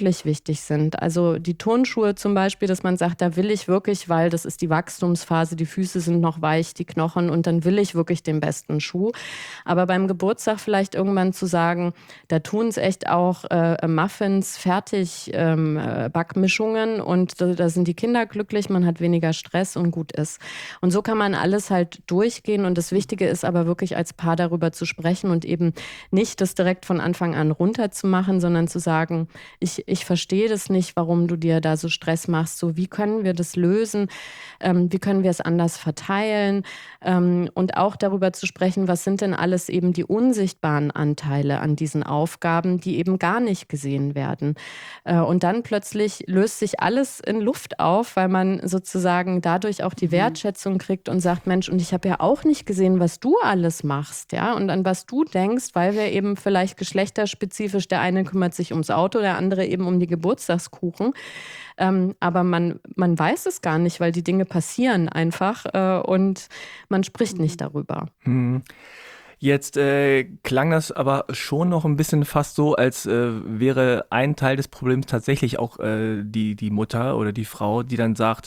wirklich wichtig sind. Also die Turnschuhe zum Beispiel, dass man sagt, da will ich wirklich, weil das ist die Wachstumsphase, die Füße sind noch weich, die Knochen und dann will ich wirklich den besten Schuh. Aber beim Geburtstag vielleicht irgendwann zu sagen, da tun es echt auch äh, Muffins, fertig ähm, äh, Backmischungen und da, da sind die Kinder glücklich, man hat weniger Stress und gut ist. Und so kann man alles halt durchgehen und das Wichtige ist aber wirklich als Paar darüber zu sprechen und eben nicht das direkt von Anfang an runterzumachen, sondern zu sagen, ich, ich verstehe das nicht, warum du dir da so Stress machst. So, wie können wir das lösen? Ähm, wie können wir es anders verteilen? Ähm, und auch darüber zu sprechen, was sind denn alles eben die unsichtbaren Anteile an diesen Aufgaben, die eben gar nicht gesehen werden. Äh, und dann plötzlich löst sich alles in Luft auf, weil man sozusagen dadurch auch die Wertschätzung kriegt und sagt, Mensch, und ich habe ja auch nicht gesehen, was du alles machst, ja, und an was du denkst, weil wir eben vielleicht geschlechterspezifisch, der eine kümmert sich ums Auto, der andere eben um die Geburtstagskuchen. Ähm, aber man, man weiß es gar nicht, weil die Dinge passieren einfach äh, und man spricht nicht darüber. Hm. Jetzt äh, klang das aber schon noch ein bisschen fast so, als äh, wäre ein Teil des Problems tatsächlich auch äh, die, die Mutter oder die Frau, die dann sagt,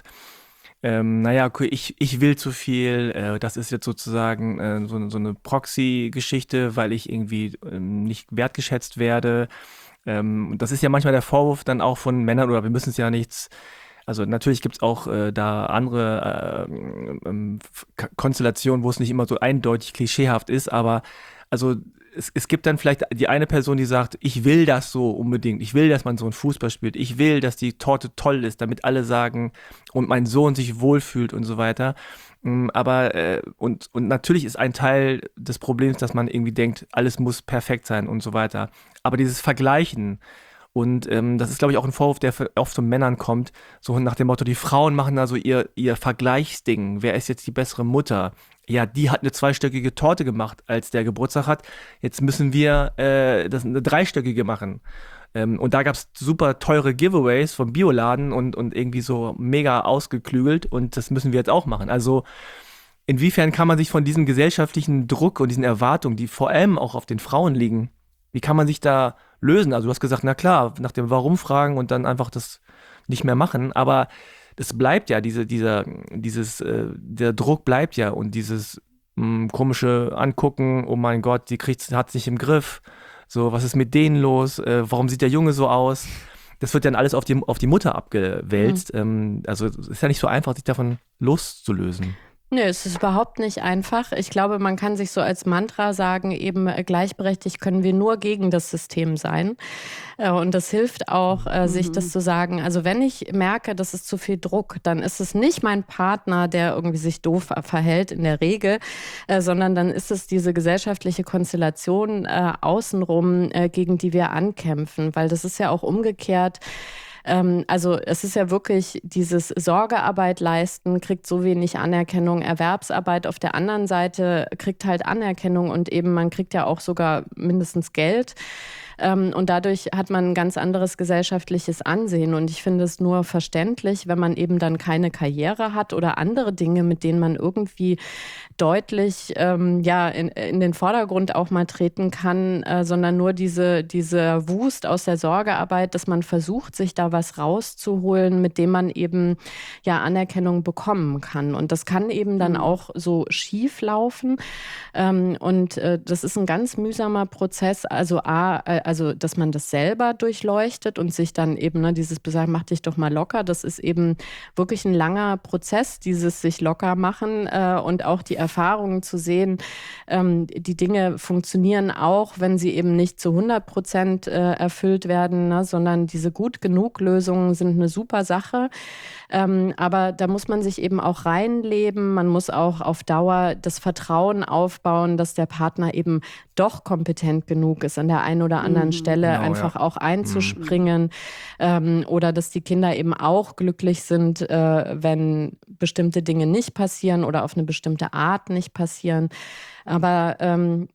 ähm, naja, okay, ich, ich will zu viel, äh, das ist jetzt sozusagen äh, so, so eine Proxy-Geschichte, weil ich irgendwie ähm, nicht wertgeschätzt werde. Ähm, das ist ja manchmal der Vorwurf dann auch von Männern, oder wir müssen es ja nichts, also natürlich gibt es auch äh, da andere äh, ähm, K- Konstellationen, wo es nicht immer so eindeutig klischeehaft ist, aber also es, es gibt dann vielleicht die eine Person, die sagt, ich will das so unbedingt, ich will, dass man so einen Fußball spielt, ich will, dass die Torte toll ist, damit alle sagen und mein Sohn sich wohlfühlt und so weiter. Mm, Aber äh, und, und natürlich ist ein Teil des Problems, dass man irgendwie denkt, alles muss perfekt sein und so weiter. Aber dieses Vergleichen, und ähm, das ist, glaube ich, auch ein Vorwurf, der für- oft von Männern kommt, so nach dem Motto, die Frauen machen da so ihr, ihr Vergleichsding. Wer ist jetzt die bessere Mutter? Ja, die hat eine zweistöckige Torte gemacht, als der Geburtstag hat. Jetzt müssen wir äh, das eine dreistöckige machen. Ähm, und da gab es super teure Giveaways vom Bioladen und, und irgendwie so mega ausgeklügelt. Und das müssen wir jetzt auch machen. Also inwiefern kann man sich von diesem gesellschaftlichen Druck und diesen Erwartungen, die vor allem auch auf den Frauen liegen, wie kann man sich da lösen? Also du hast gesagt, na klar, nach dem Warum fragen und dann einfach das nicht mehr machen, aber es bleibt ja, diese, dieser, dieses, äh, der Druck bleibt ja und dieses mh, komische Angucken, oh mein Gott, die kriegt, hat es nicht im Griff, so, was ist mit denen los, äh, warum sieht der Junge so aus? Das wird dann alles auf die, auf die Mutter abgewälzt. Mhm. Ähm, also es ist ja nicht so einfach, sich davon loszulösen. Nö, es ist überhaupt nicht einfach. Ich glaube, man kann sich so als Mantra sagen, eben äh, gleichberechtigt können wir nur gegen das System sein. Äh, Und das hilft auch, äh, sich das zu sagen. Also wenn ich merke, das ist zu viel Druck, dann ist es nicht mein Partner, der irgendwie sich doof verhält in der Regel, äh, sondern dann ist es diese gesellschaftliche Konstellation äh, außenrum, äh, gegen die wir ankämpfen. Weil das ist ja auch umgekehrt. Ähm, also es ist ja wirklich dieses Sorgearbeit leisten, kriegt so wenig Anerkennung, Erwerbsarbeit auf der anderen Seite kriegt halt Anerkennung und eben man kriegt ja auch sogar mindestens Geld. Ähm, und dadurch hat man ein ganz anderes gesellschaftliches Ansehen. Und ich finde es nur verständlich, wenn man eben dann keine Karriere hat oder andere Dinge, mit denen man irgendwie deutlich ähm, ja, in, in den Vordergrund auch mal treten kann, äh, sondern nur diese, diese Wust aus der Sorgearbeit, dass man versucht, sich da was rauszuholen, mit dem man eben ja Anerkennung bekommen kann. Und das kann eben dann auch so schief laufen. Ähm, und äh, das ist ein ganz mühsamer Prozess. Also A, äh, also dass man das selber durchleuchtet und sich dann eben, ne, dieses Besagen, mach dich doch mal locker, das ist eben wirklich ein langer Prozess, dieses sich locker machen äh, und auch die Erfahrungen zu sehen, ähm, die Dinge funktionieren auch, wenn sie eben nicht zu hundert Prozent äh, erfüllt werden, ne, sondern diese Gut-Genug-Lösungen sind eine super Sache. Ähm, aber da muss man sich eben auch reinleben. Man muss auch auf Dauer das Vertrauen aufbauen, dass der Partner eben doch kompetent genug ist, an der einen oder anderen mhm. Stelle genau, einfach ja. auch einzuspringen. Mhm. Ähm, oder dass die Kinder eben auch glücklich sind, äh, wenn bestimmte Dinge nicht passieren oder auf eine bestimmte Art nicht passieren. Aber ähm,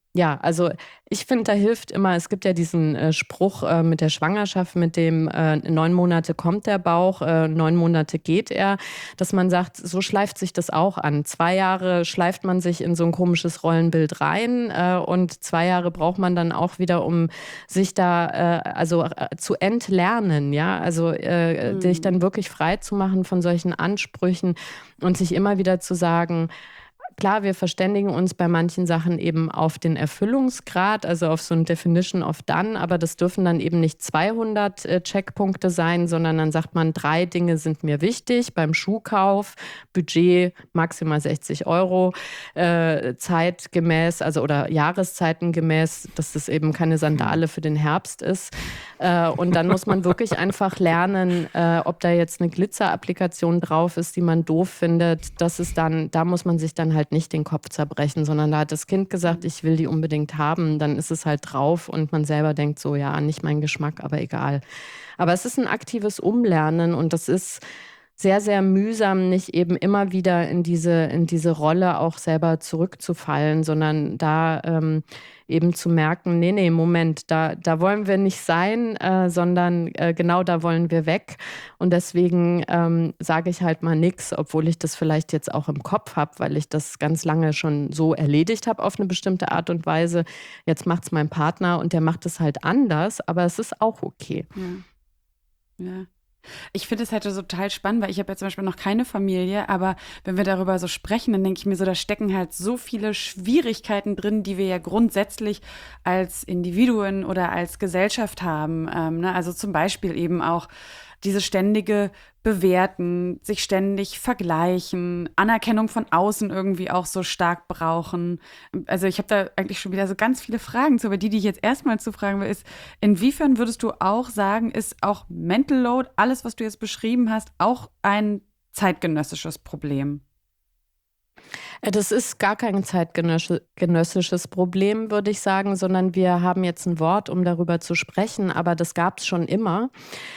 Ja, also ich finde, da hilft immer, es gibt ja diesen äh, Spruch äh, mit der Schwangerschaft, mit dem äh, neun Monate kommt der Bauch, äh, neun Monate geht er, dass man sagt, so schleift sich das auch an. Zwei Jahre schleift man sich in so ein komisches Rollenbild rein äh, und zwei Jahre braucht man dann auch wieder, um sich da äh, also äh, zu entlernen, ja, also äh, mhm. dich dann wirklich frei zu machen von solchen Ansprüchen und sich immer wieder zu sagen, klar, wir verständigen uns bei manchen Sachen eben auf den Erfüllungsgrad, also auf so ein Definition of Done, aber das dürfen dann eben nicht zweihundert äh, Checkpunkte sein, sondern dann sagt man, drei Dinge sind mir wichtig beim Schuhkauf, Budget maximal sechzig Euro, äh, zeitgemäß, also oder jahreszeitengemäß, dass das eben keine Sandale für den Herbst ist. Äh, und dann muss man wirklich einfach lernen, äh, ob da jetzt eine Glitzer-Applikation drauf ist, die man doof findet. Das ist dann, da muss man sich dann halt nicht den Kopf zerbrechen, sondern da hat das Kind gesagt, ich will die unbedingt haben, dann ist es halt drauf und man selber denkt so, ja, nicht mein Geschmack, aber egal. Aber es ist ein aktives Umlernen und das ist sehr, sehr mühsam, nicht eben immer wieder in diese, in diese Rolle auch selber zurückzufallen, sondern da ähm, eben zu merken, nee, nee, Moment, da, da wollen wir nicht sein, äh, sondern äh, genau da wollen wir weg. Und deswegen ähm, sage ich halt mal nichts, obwohl ich das vielleicht jetzt auch im Kopf habe, weil ich das ganz lange schon so erledigt habe auf eine bestimmte Art und Weise. Jetzt macht es mein Partner und der macht es halt anders, aber es ist auch okay. Ja. Ja. Ich finde es halt so total spannend, weil ich habe ja zum Beispiel noch keine Familie, aber wenn wir darüber so sprechen, dann denke ich mir so, da stecken halt so viele Schwierigkeiten drin, die wir ja grundsätzlich als Individuen oder als Gesellschaft haben. Ähm, ne? Also zum Beispiel eben auch diese ständige Bewerten, sich ständig vergleichen, Anerkennung von außen irgendwie auch so stark brauchen. Also ich habe da eigentlich schon wieder so ganz viele Fragen zu, aber die, die ich jetzt erstmal zu fragen will, ist, inwiefern würdest du auch sagen, ist auch Mental Load, alles, was du jetzt beschrieben hast, auch ein zeitgenössisches Problem? Das ist gar kein zeitgenössisches Problem, würde ich sagen, sondern wir haben jetzt ein Wort, um darüber zu sprechen, aber das gab es schon immer.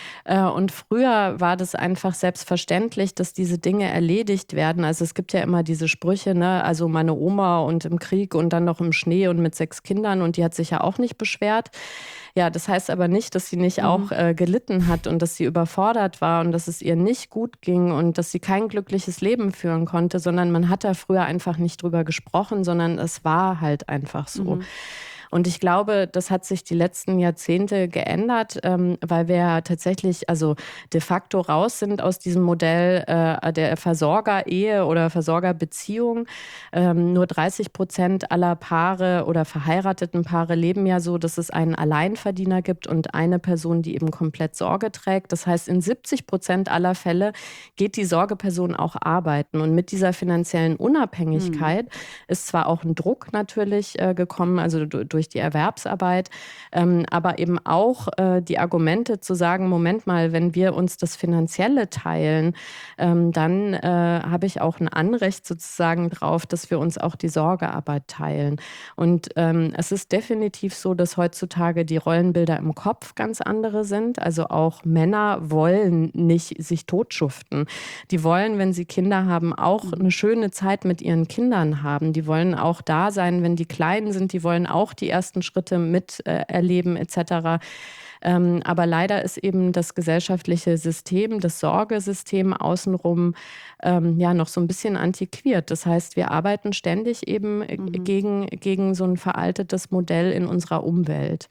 Und früher war das einfach selbstverständlich, dass diese Dinge erledigt werden. Also es gibt ja immer diese Sprüche, ne? Also meine Oma und im Krieg und dann noch im Schnee und mit sechs Kindern und die hat sich ja auch nicht beschwert. Ja, das heißt aber nicht, dass sie nicht mhm. auch äh, gelitten hat und dass sie überfordert war und dass es ihr nicht gut ging und dass sie kein glückliches Leben führen konnte, sondern man hat da früher einfach nicht drüber gesprochen, sondern es war halt einfach so. Mhm. Und ich glaube, das hat sich die letzten Jahrzehnte geändert, ähm, weil wir ja tatsächlich also de facto raus sind aus diesem Modell äh, der Versorgerehe oder Versorgerbeziehung. Ähm, nur dreißig Prozent aller Paare oder verheirateten Paare leben ja so, dass es einen Alleinverdiener gibt und eine Person, die eben komplett Sorge trägt. Das heißt, in siebzig Prozent aller Fälle geht die Sorgeperson auch arbeiten. Und mit dieser finanziellen Unabhängigkeit mhm. ist zwar auch ein Druck natürlich äh, gekommen, also durch die Erwerbsarbeit, ähm, aber eben auch äh, die Argumente zu sagen, Moment mal, wenn wir uns das Finanzielle teilen, ähm, dann äh, habe ich auch ein Anrecht sozusagen drauf, dass wir uns auch die Sorgearbeit teilen. Und ähm, es ist definitiv so, dass heutzutage die Rollenbilder im Kopf ganz andere sind. Also auch Männer wollen nicht sich totschuften. Die wollen, wenn sie Kinder haben, auch eine schöne Zeit mit ihren Kindern haben. Die wollen auch da sein, wenn die klein sind. Die wollen auch die ersten Schritte miterleben et cetera. Ähm, aber leider ist eben das gesellschaftliche System, das Sorgesystem außenrum ähm, ja noch so ein bisschen antiquiert. Das heißt, wir arbeiten ständig eben mhm. gegen, gegen so ein veraltetes Modell in unserer Umwelt.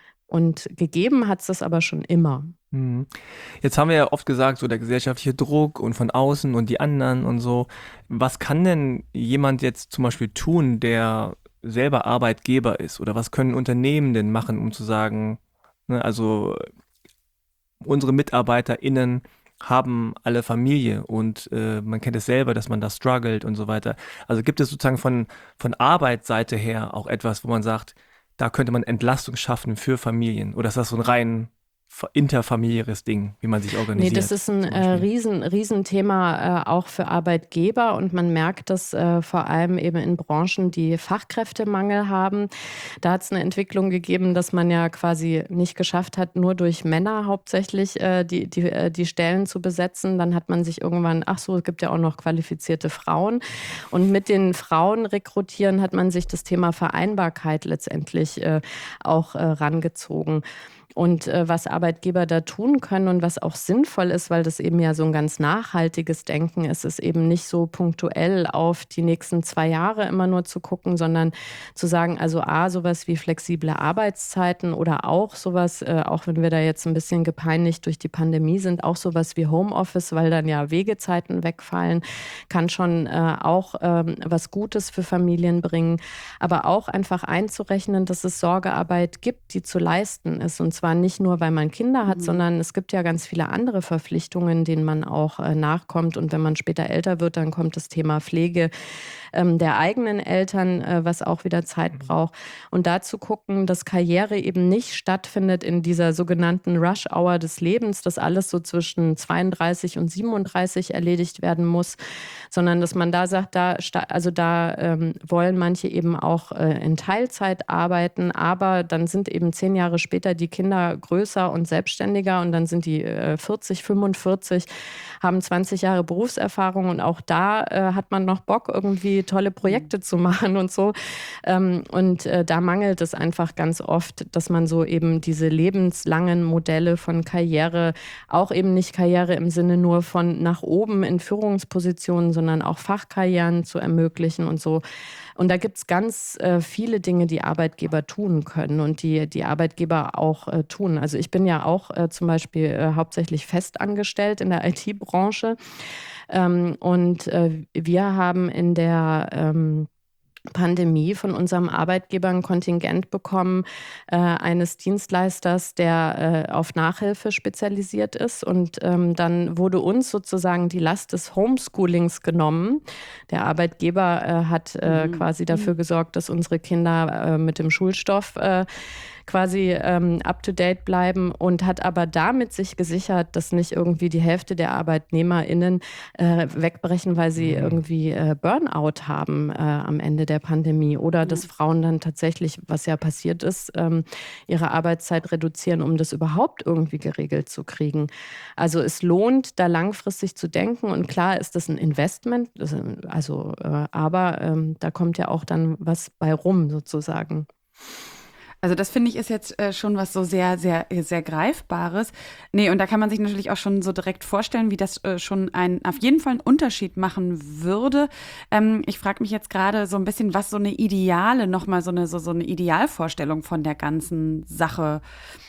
Und gegeben hat es das aber schon immer. Jetzt haben wir ja oft gesagt, so der gesellschaftliche Druck und von außen und die anderen und so. Was kann denn jemand jetzt zum Beispiel tun, der selber Arbeitgeber ist? Oder was können Unternehmen denn machen, um zu sagen, ne, also unsere MitarbeiterInnen haben alle Familie und äh, man kennt es selber, dass man da struggelt und so weiter. Also gibt es sozusagen von, von Arbeitsseite her auch etwas, wo man sagt, da könnte man Entlastung schaffen für Familien? Oder ist das so ein rein interfamiliäres Ding, wie man sich organisiert. Nee, das ist ein äh, riesen, Riesenthema äh, auch für Arbeitgeber und man merkt das äh, vor allem eben in Branchen, die Fachkräftemangel haben. Da hat es eine Entwicklung gegeben, dass man ja quasi nicht geschafft hat, nur durch Männer hauptsächlich äh, die, die, äh, die Stellen zu besetzen. Dann hat man sich irgendwann, ach so, es gibt ja auch noch qualifizierte Frauen. Und mit den Frauen rekrutieren hat man sich das Thema Vereinbarkeit letztendlich äh, auch äh, rangezogen. Und äh, was Arbeitgeber da tun können und was auch sinnvoll ist, weil das eben ja so ein ganz nachhaltiges Denken ist, ist eben nicht so punktuell auf die nächsten zwei Jahre immer nur zu gucken, sondern zu sagen, also A, sowas wie flexible Arbeitszeiten oder auch sowas, äh, auch wenn wir da jetzt ein bisschen gepeinigt durch die Pandemie sind, auch sowas wie Homeoffice, weil dann ja Wegezeiten wegfallen, kann schon äh, auch ähm, was Gutes für Familien bringen. Aber auch einfach einzurechnen, dass es Sorgearbeit gibt, die zu leisten ist. Und zwar nicht nur, weil man Kinder hat, mhm. sondern es gibt ja ganz viele andere Verpflichtungen, denen man auch äh, nachkommt. Und wenn man später älter wird, dann kommt das Thema Pflege ähm, der eigenen Eltern, äh, was auch wieder Zeit braucht. Und dazu gucken, dass Karriere eben nicht stattfindet in dieser sogenannten Rush-Hour des Lebens, dass alles so zwischen zweiunddreißig und siebenunddreißig erledigt werden muss, sondern dass man da sagt, da, also da ähm, wollen manche eben auch äh, in Teilzeit arbeiten, aber dann sind eben zehn Jahre später die Kinder größer und selbstständiger und dann sind die äh, vierzig, fünfundvierzig, haben zwanzig Jahre Berufserfahrung und auch da äh, hat man noch Bock, irgendwie tolle Projekte zu machen und so. Ähm, und äh, da mangelt es einfach ganz oft, dass man so eben diese lebenslangen Modelle von Karriere, auch eben nicht Karriere im Sinne nur von nach oben in Führungspositionen, sondern auch Fachkarrieren zu ermöglichen und so. Und da gibt es ganz äh, viele Dinge, die Arbeitgeber tun können und die die Arbeitgeber auch äh, tun. Also ich bin ja auch äh, zum Beispiel äh, hauptsächlich festangestellt in der I T-Branche. Ähm, und äh, wir haben in der ähm, Pandemie von unserem Arbeitgeber ein Kontingent bekommen äh, eines Dienstleisters, der äh, auf Nachhilfe spezialisiert ist. Und ähm, dann wurde uns sozusagen die Last des Homeschoolings genommen. Der Arbeitgeber äh, hat äh, mhm. quasi dafür gesorgt, dass unsere Kinder äh, mit dem Schulstoff äh, quasi ähm, up-to-date bleiben und hat aber damit sich gesichert, dass nicht irgendwie die Hälfte der ArbeitnehmerInnen äh, wegbrechen, weil sie mhm. irgendwie äh, Burnout haben äh, am Ende der Pandemie oder mhm. dass Frauen dann tatsächlich, was ja passiert ist, ähm, ihre Arbeitszeit reduzieren, um das überhaupt irgendwie geregelt zu kriegen. Also es lohnt, da langfristig zu denken und klar ist das ein Investment, also äh, aber ähm, da kommt ja auch dann was bei rum sozusagen. Also das finde ich ist jetzt äh, schon was so sehr, sehr, sehr Greifbares. Nee, und da kann man sich natürlich auch schon so direkt vorstellen, wie das äh, schon ein, auf jeden Fall einen Unterschied machen würde. Ähm, ich frage mich jetzt gerade so ein bisschen, was so eine ideale, nochmal so eine, so, so eine Idealvorstellung von der ganzen Sache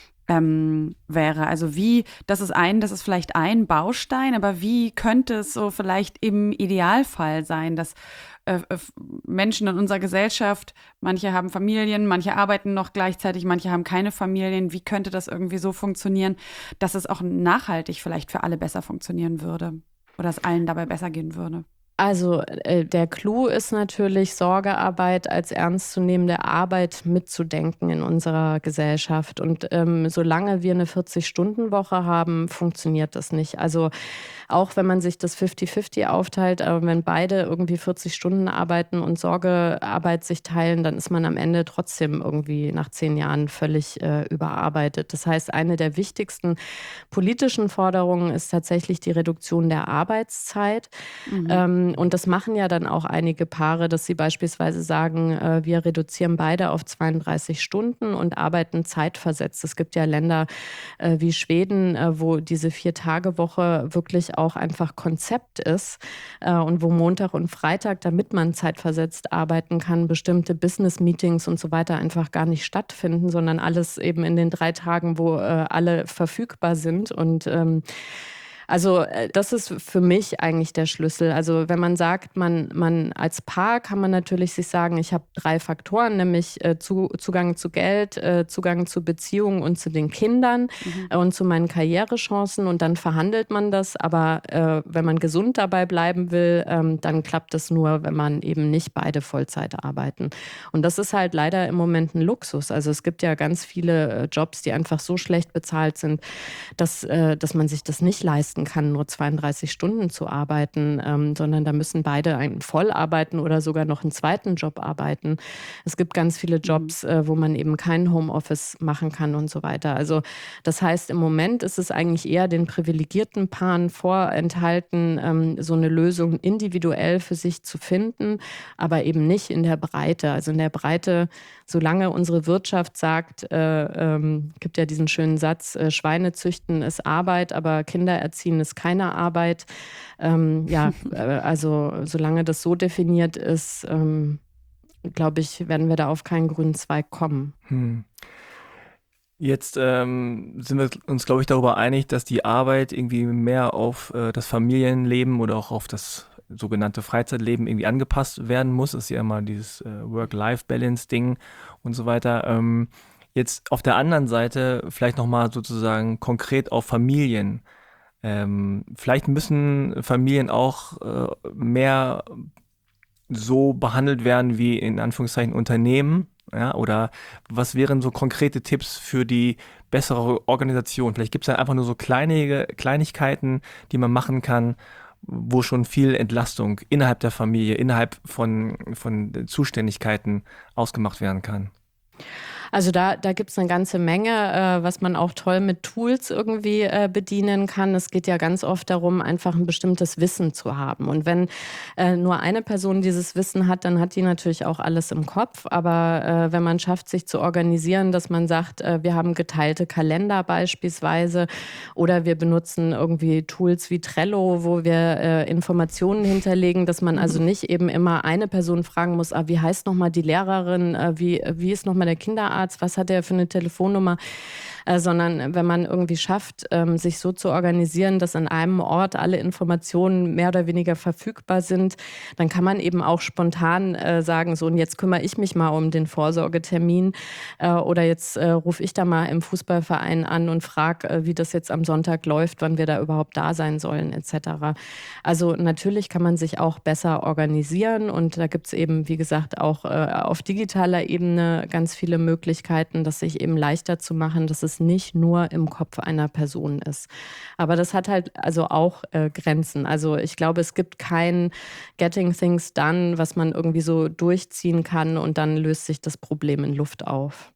ähm, wäre. Also wie, das ist ein, das ist vielleicht ein Baustein, aber wie könnte es so vielleicht im Idealfall sein, dass äh, Menschen in unserer Gesellschaft, manche haben Familien, manche arbeiten noch gleichzeitig, manche haben keine Familien. Wie könnte das irgendwie so funktionieren, dass es auch nachhaltig vielleicht für alle besser funktionieren würde oder es allen dabei besser gehen würde? Also äh, der Clou ist natürlich, Sorgearbeit als ernstzunehmende Arbeit mitzudenken in unserer Gesellschaft. Und ähm, solange wir eine vierzig-Stunden-Woche haben, funktioniert das nicht. Also auch wenn man sich das fünfzig fünfzig aufteilt, aber wenn beide irgendwie vierzig Stunden arbeiten und Sorgearbeit sich teilen, dann ist man am Ende trotzdem irgendwie nach zehn Jahren völlig äh, überarbeitet. Das heißt, eine der wichtigsten politischen Forderungen ist tatsächlich die Reduktion der Arbeitszeit. Mhm. Ähm, Und das machen ja dann auch einige Paare, dass sie beispielsweise sagen, äh, wir reduzieren beide auf zweiunddreißig Stunden und arbeiten zeitversetzt. Es gibt ja Länder äh, wie Schweden, äh, wo diese Vier-Tage-Woche wirklich auch einfach Konzept ist äh, und wo Montag und Freitag, damit man zeitversetzt arbeiten kann, bestimmte Business-Meetings und so weiter einfach gar nicht stattfinden, sondern alles eben in den drei Tagen, wo äh, alle verfügbar sind und ähm, Also das ist für mich eigentlich der Schlüssel. Also wenn man sagt, man, man als Paar kann man natürlich sich sagen, ich habe drei Faktoren, nämlich äh, zu, Zugang zu Geld, äh, Zugang zu Beziehungen und zu den Kindern mhm. äh, und zu meinen Karrierechancen und dann verhandelt man das. Aber äh, wenn man gesund dabei bleiben will, ähm, dann klappt das nur, wenn man eben nicht beide Vollzeit arbeiten. Und das ist halt leider im Moment ein Luxus. Also es gibt ja ganz viele Jobs, die einfach so schlecht bezahlt sind, dass, äh, dass man sich das nicht leisten kann, nur zweiunddreißig Stunden zu arbeiten, ähm, sondern da müssen beide einen voll arbeiten oder sogar noch einen zweiten Job arbeiten. Es gibt ganz viele Jobs, äh, wo man eben kein Homeoffice machen kann und so weiter. Also das heißt, im Moment ist es eigentlich eher den privilegierten Paaren vorenthalten, ähm, so eine Lösung individuell für sich zu finden, aber eben nicht in der Breite. Also in der Breite, solange unsere Wirtschaft sagt, äh, ähm, gibt ja diesen schönen Satz, äh, Schweine züchten ist Arbeit, aber Kinder erziehen ist keine Arbeit. Ähm, ja, äh, also solange das so definiert ist, ähm, glaube ich, werden wir da auf keinen grünen Zweig kommen. Hm. Jetzt ähm, sind wir uns, glaube ich, darüber einig, dass die Arbeit irgendwie mehr auf äh, das Familienleben oder auch auf das sogenannte Freizeitleben irgendwie angepasst werden muss. Das ist ja immer dieses äh, Work-Life-Balance-Ding und so weiter. Ähm, jetzt auf der anderen Seite vielleicht nochmal sozusagen konkret auf Familien. Ähm, vielleicht müssen Familien auch äh, mehr so behandelt werden wie in Anführungszeichen Unternehmen, ja, oder was wären so konkrete Tipps für die bessere Organisation? Vielleicht gibt es ja einfach nur so kleine Kleinigkeiten, die man machen kann, wo schon viel Entlastung innerhalb der Familie, innerhalb von, von Zuständigkeiten ausgemacht werden kann. Also da, da gibt es eine ganze Menge, äh, was man auch toll mit Tools irgendwie äh, bedienen kann. Es geht ja ganz oft darum, einfach ein bestimmtes Wissen zu haben. Und wenn äh, nur eine Person dieses Wissen hat, dann hat die natürlich auch alles im Kopf. Aber äh, wenn man schafft, sich zu organisieren, dass man sagt, äh, wir haben geteilte Kalender beispielsweise oder wir benutzen irgendwie Tools wie Trello, wo wir äh, Informationen hinterlegen, dass man also nicht eben immer eine Person fragen muss, ah, wie heißt nochmal die Lehrerin, äh, wie, wie ist nochmal der Kinderarzt, was hat er für eine Telefonnummer, äh, sondern wenn man irgendwie schafft, ähm, sich so zu organisieren, dass an einem Ort alle Informationen mehr oder weniger verfügbar sind, dann kann man eben auch spontan äh, sagen, so und jetzt kümmere ich mich mal um den Vorsorgetermin äh, oder jetzt äh, rufe ich da mal im Fußballverein an und frage, äh, wie das jetzt am Sonntag läuft, wann wir da überhaupt da sein sollen et cetera. Also natürlich kann man sich auch besser organisieren und da gibt es eben, wie gesagt, auch äh, auf digitaler Ebene ganz viele Möglichkeiten, das sich eben leichter zu machen, dass es nicht nur im Kopf einer Person ist. Aber das hat halt also auch äh, Grenzen. Also ich glaube, es gibt kein Getting Things Done, was man irgendwie so durchziehen kann und dann löst sich das Problem in Luft auf.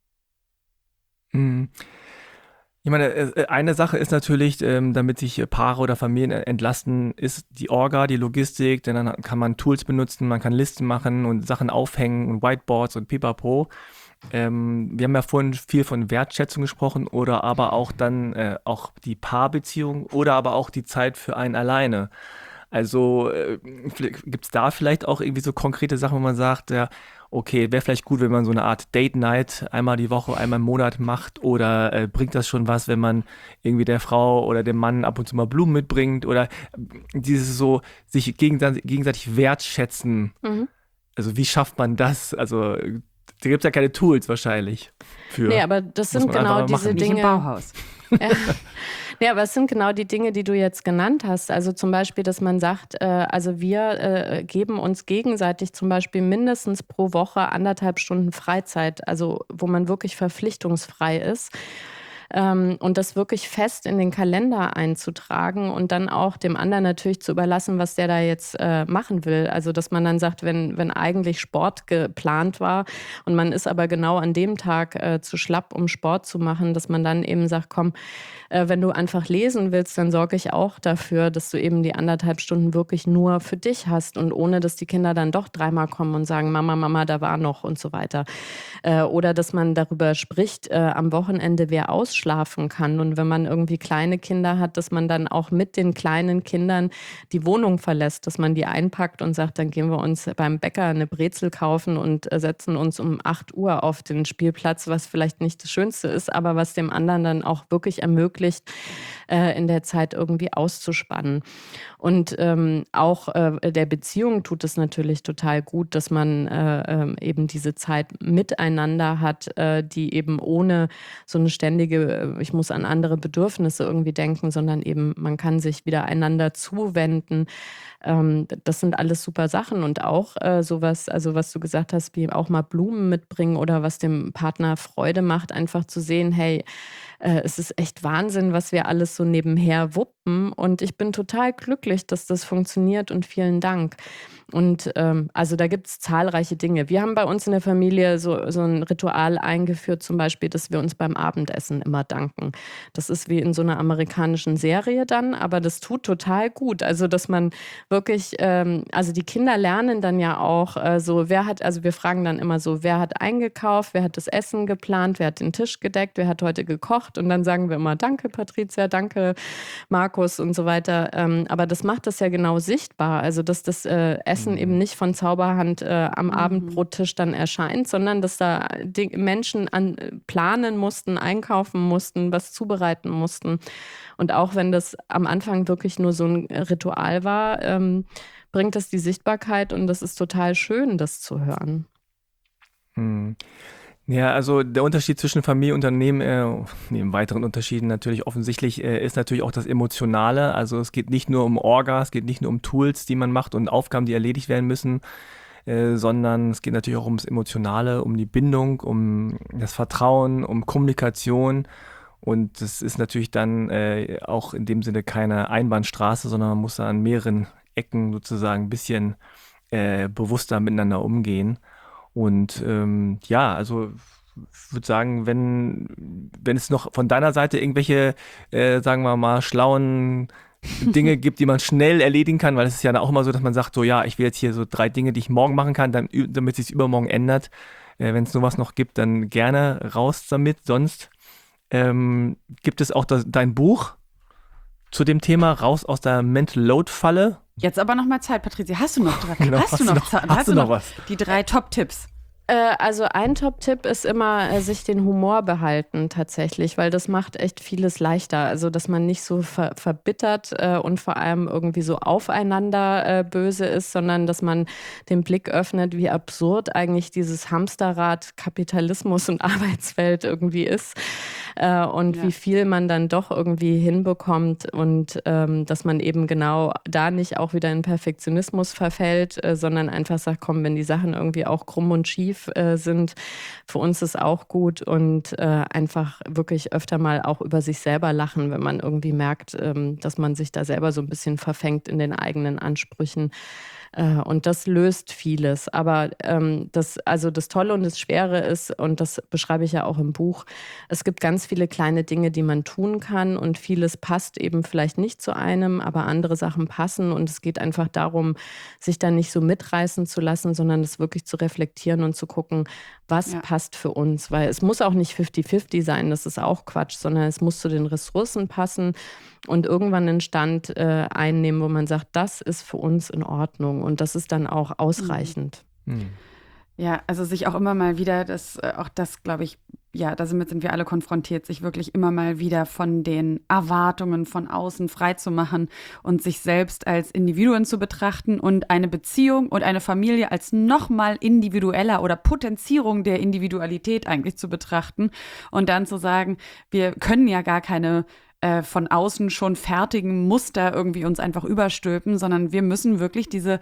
Mhm. Ich meine, eine Sache ist natürlich, damit sich Paare oder Familien entlasten, ist die Orga, die Logistik, denn dann kann man Tools benutzen, man kann Listen machen und Sachen aufhängen und Whiteboards und pipapo. Ähm, wir haben ja vorhin viel von Wertschätzung gesprochen oder aber auch dann äh, auch die Paarbeziehung oder aber auch die Zeit für einen alleine. Also äh, gibt es da vielleicht auch irgendwie so konkrete Sachen, wo man sagt, ja, okay, wäre vielleicht gut, wenn man so eine Art Date-Night einmal die Woche, einmal im Monat macht oder äh, bringt das schon was, wenn man irgendwie der Frau oder dem Mann ab und zu mal Blumen mitbringt oder dieses so sich gegenseitig, gegenseitig wertschätzen. Mhm. Also wie schafft man das? Also da gibt es ja keine Tools wahrscheinlich für. Nee, aber das sind genau diese machen. Dinge. Nicht im Bauhaus. Ja. Ja, aber es sind genau die Dinge, die du jetzt genannt hast. Also zum Beispiel, dass man sagt, äh, also wir äh, geben uns gegenseitig zum Beispiel mindestens pro Woche anderthalb Stunden Freizeit, also wo man wirklich verpflichtungsfrei ist. Ähm, und das wirklich fest in den Kalender einzutragen und dann auch dem anderen natürlich zu überlassen, was der da jetzt äh, machen will. Also dass man dann sagt, wenn, wenn eigentlich Sport geplant war und man ist aber genau an dem Tag äh, zu schlapp, um Sport zu machen, dass man dann eben sagt, komm, äh, wenn du einfach lesen willst, dann sorge ich auch dafür, dass du eben die anderthalb Stunden wirklich nur für dich hast und ohne, dass die Kinder dann doch dreimal kommen und sagen, Mama, Mama, da war noch und so weiter. Äh, oder dass man darüber spricht, äh, am Wochenende wer ausschlafen kann. Und wenn man irgendwie kleine Kinder hat, dass man dann auch mit den kleinen Kindern die Wohnung verlässt, dass man die einpackt und sagt, dann gehen wir uns beim Bäcker eine Brezel kaufen und äh, setzen uns um acht Uhr auf den Spielplatz, was vielleicht nicht das Schönste ist, aber was dem anderen dann auch wirklich ermöglicht, äh, in der Zeit irgendwie auszuspannen. Und ähm, auch äh, der Beziehung tut es natürlich total gut, dass man äh, äh, eben diese Zeit miteinander hat, äh, die eben ohne so eine ständige, äh, ich muss an andere Bedürfnisse irgendwie denken, sondern eben man kann sich wieder einander zuwenden. Ähm, das sind alles super Sachen und auch äh, sowas, also was du gesagt hast, wie auch mal Blumen mitbringen oder was dem Partner Freude macht, einfach zu sehen, hey, äh, es ist echt Wahnsinn, was wir alles so nebenher wuppen und ich bin total glücklich, dass das funktioniert und vielen Dank. Und ähm, also da gibt es zahlreiche Dinge. Wir haben bei uns in der Familie so, so ein Ritual eingeführt, zum Beispiel, dass wir uns beim Abendessen immer danken. Das ist wie in so einer amerikanischen Serie dann, aber das tut total gut. Also dass man wirklich, ähm, also die Kinder lernen dann ja auch äh, so, wer hat, also wir fragen dann immer so, wer hat eingekauft, wer hat das Essen geplant, wer hat den Tisch gedeckt, wer hat heute gekocht und dann sagen wir immer, danke Patricia, danke Markus und so weiter. Ähm, aber das macht das ja genau sichtbar, also dass das äh, Essen eben nicht von Zauberhand äh, am mhm. Abendbrottisch dann erscheint, sondern dass da die Menschen an, planen mussten, einkaufen mussten, was zubereiten mussten. Und auch wenn das am Anfang wirklich nur so ein Ritual war, ähm, bringt das die Sichtbarkeit und das ist total schön, das zu hören. Hm. Ja, also der Unterschied zwischen Familie und Unternehmen, äh, neben weiteren Unterschieden natürlich offensichtlich, äh, ist natürlich auch das Emotionale. Also es geht nicht nur um Orga, es geht nicht nur um Tools, die man macht und Aufgaben, die erledigt werden müssen, äh, sondern es geht natürlich auch ums Emotionale, um die Bindung, um das Vertrauen, um Kommunikation. Und das ist natürlich dann äh, auch in dem Sinne keine Einbahnstraße, sondern man muss da an mehreren Ecken sozusagen ein bisschen äh, bewusster miteinander umgehen. Und ähm, ja, also ich würde sagen, wenn, wenn es noch von deiner Seite irgendwelche, äh, sagen wir mal, schlauen Dinge gibt, die man schnell erledigen kann, weil es ist ja auch immer so, dass man sagt, so ja, ich will jetzt hier so drei Dinge, die ich morgen machen kann, dann, damit es sich übermorgen ändert. Äh, wenn es sowas noch gibt, dann gerne raus damit. Sonst ähm, gibt es auch das, dein Buch zu dem Thema, raus aus der Mental Load Falle. Jetzt aber noch mal Zeit, Patricia. Hast du noch drei? Genau, hast, hast du noch, noch, hast, hast du du noch noch was? Die drei Top-Tipps? Äh, also ein Top-Tipp ist immer, äh, sich den Humor behalten tatsächlich, weil das macht echt vieles leichter. Also, dass man nicht so ver- verbittert äh, und vor allem irgendwie so aufeinander äh, böse ist, sondern dass man den Blick öffnet, wie absurd eigentlich dieses Hamsterrad Kapitalismus und Arbeitswelt irgendwie ist. Äh, und Ja. wie viel man dann doch irgendwie hinbekommt und ähm, dass man eben genau da nicht auch wieder in Perfektionismus verfällt, äh, sondern einfach sagt, komm, wenn die Sachen irgendwie auch krumm und schief äh, sind, für uns ist auch gut und äh, einfach wirklich öfter mal auch über sich selber lachen, wenn man irgendwie merkt, ähm, dass man sich da selber so ein bisschen verfängt in den eigenen Ansprüchen. Und das löst vieles. Aber ähm, das, also das Tolle und das Schwere ist, und das beschreibe ich ja auch im Buch, es gibt ganz viele kleine Dinge, die man tun kann und vieles passt eben vielleicht nicht zu einem, aber andere Sachen passen und es geht einfach darum, sich dann nicht so mitreißen zu lassen, sondern es wirklich zu reflektieren und zu gucken, was Ja. passt für uns. Weil es muss auch nicht fifty fifty sein, das ist auch Quatsch, sondern es muss zu den Ressourcen passen und irgendwann einen Stand äh, einnehmen, wo man sagt, das ist für uns in Ordnung und das ist dann auch ausreichend. Hm. Ja, also sich auch immer mal wieder, das, äh, auch das glaube ich, ja, damit sind wir alle konfrontiert, sich wirklich immer mal wieder von den Erwartungen von außen freizumachen und sich selbst als Individuen zu betrachten und eine Beziehung und eine Familie als nochmal individueller oder Potenzierung der Individualität eigentlich zu betrachten und dann zu sagen, wir können ja gar keine äh, von außen schon fertigen Muster irgendwie uns einfach überstülpen, sondern wir müssen wirklich diese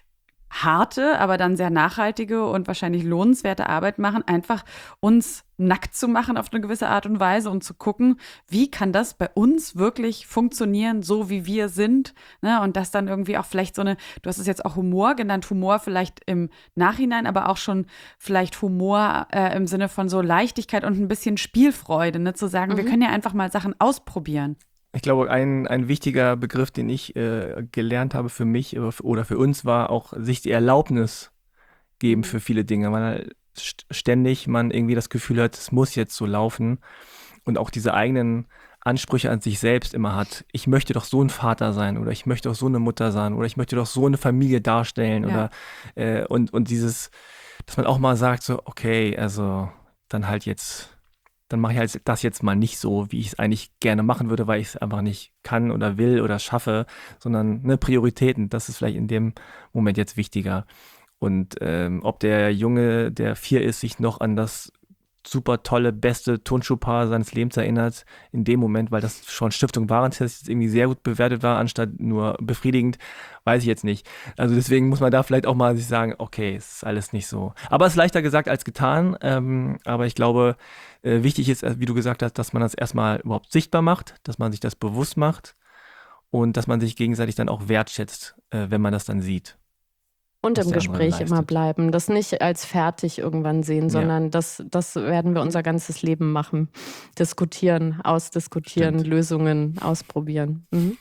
harte, aber dann sehr nachhaltige und wahrscheinlich lohnenswerte Arbeit machen, einfach uns nackt zu machen auf eine gewisse Art und Weise und zu gucken, wie kann das bei uns wirklich funktionieren, so wie wir sind, ne? Und das dann irgendwie auch vielleicht so eine, du hast es jetzt auch Humor genannt, Humor vielleicht im Nachhinein, aber auch schon vielleicht Humor äh, im Sinne von so Leichtigkeit und ein bisschen Spielfreude, ne? Zu sagen, mhm. wir können ja einfach mal Sachen ausprobieren. Ich glaube, ein, ein wichtiger Begriff, den ich äh, gelernt habe für mich oder für uns, war auch sich die Erlaubnis geben für viele Dinge. Weil ständig man irgendwie das Gefühl hat, es muss jetzt so laufen und auch diese eigenen Ansprüche an sich selbst immer hat. Ich möchte doch so ein Vater sein oder ich möchte doch so eine Mutter sein oder ich möchte doch so eine Familie darstellen. Ja. Oder äh, und, und dieses, dass man auch mal sagt, so, okay, also dann halt jetzt, dann mache ich halt das jetzt mal nicht so, wie ich es eigentlich gerne machen würde, weil ich es einfach nicht kann oder will oder schaffe, sondern ne, Prioritäten, das ist vielleicht in dem Moment jetzt wichtiger. Und ähm, ob der Junge, der vier ist, sich noch an das super tolle, beste Turnschuhpaar seines Lebens erinnert, in dem Moment, weil das schon Stiftung Warentest irgendwie sehr gut bewertet war, anstatt nur befriedigend, weiß ich jetzt nicht. Also deswegen muss man da vielleicht auch mal sich sagen, okay, es ist alles nicht so. Aber es ist leichter gesagt als getan, ähm, aber ich glaube, äh, wichtig ist, wie du gesagt hast, dass man das erstmal überhaupt sichtbar macht, dass man sich das bewusst macht und dass man sich gegenseitig dann auch wertschätzt, äh, wenn man das dann sieht. Und im Gespräch immer bleiben, das nicht als fertig irgendwann sehen, sondern ja. das, das werden wir unser ganzes Leben machen. Diskutieren, ausdiskutieren, Stimmt. Lösungen ausprobieren. Mhm.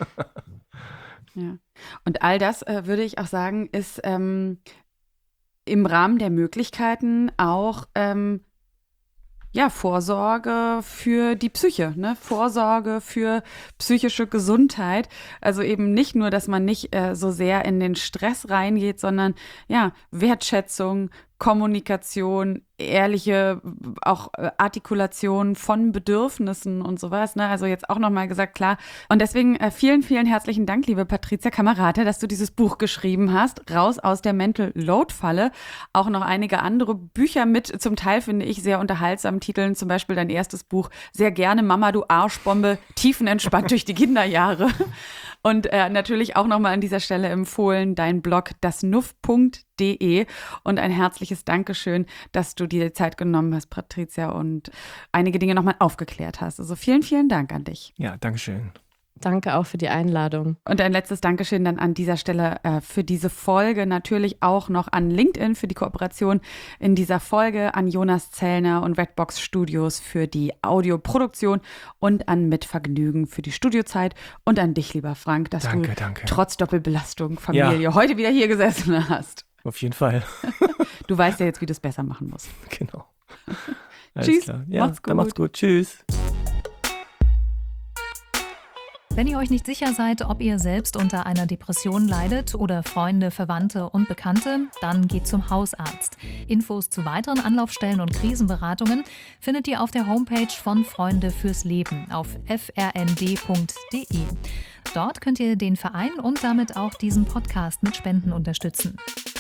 Ja. Und all das, äh, würde ich auch sagen, ist ähm, im Rahmen der Möglichkeiten auch ähm, ja, Vorsorge für die Psyche, ne? Vorsorge für psychische Gesundheit. Also eben nicht nur, dass man nicht äh, so sehr in den Stress reingeht, sondern ja, Wertschätzung, Kommunikation, ehrliche auch Artikulation von Bedürfnissen und sowas. Ne? Also jetzt auch nochmal gesagt, klar. Und deswegen äh, vielen, vielen herzlichen Dank, liebe Patricia Camerata, dass du dieses Buch geschrieben hast, Raus aus der Mental Load-Falle. Auch noch einige andere Bücher mit, zum Teil finde ich sehr unterhaltsamen Titeln, zum Beispiel dein erstes Buch, Sehr gerne Mama, du Arschbombe, tiefenentspannt durch die Kinderjahre. Und äh, natürlich auch nochmal an dieser Stelle empfohlen, dein Blog dasnuff punkt de und ein herzliches Dankeschön, dass du dir die Zeit genommen hast, Patricia, und einige Dinge nochmal aufgeklärt hast. Also vielen, vielen Dank an dich. Ja, Dankeschön. Danke auch für die Einladung. Und ein letztes Dankeschön dann an dieser Stelle äh, für diese Folge. Natürlich auch noch an LinkedIn für die Kooperation in dieser Folge, an Jonas Zellner und Redbox Studios für die Audioproduktion und an Mitvergnügen für die Studiozeit und an dich, lieber Frank, dass danke, du danke. trotz Doppelbelastung, Familie, ja. heute wieder hier gesessen hast. Auf jeden Fall. Du weißt ja jetzt, wie du es besser machen musst. Genau. Tschüss, klar. Ja, macht's gut. Dann macht's gut. Tschüss. Wenn ihr euch nicht sicher seid, ob ihr selbst unter einer Depression leidet oder Freunde, Verwandte und Bekannte, dann geht zum Hausarzt. Infos zu weiteren Anlaufstellen und Krisenberatungen findet ihr auf der Homepage von Freunde fürs Leben auf f r n d punkt d e. Dort könnt ihr den Verein und damit auch diesen Podcast mit Spenden unterstützen.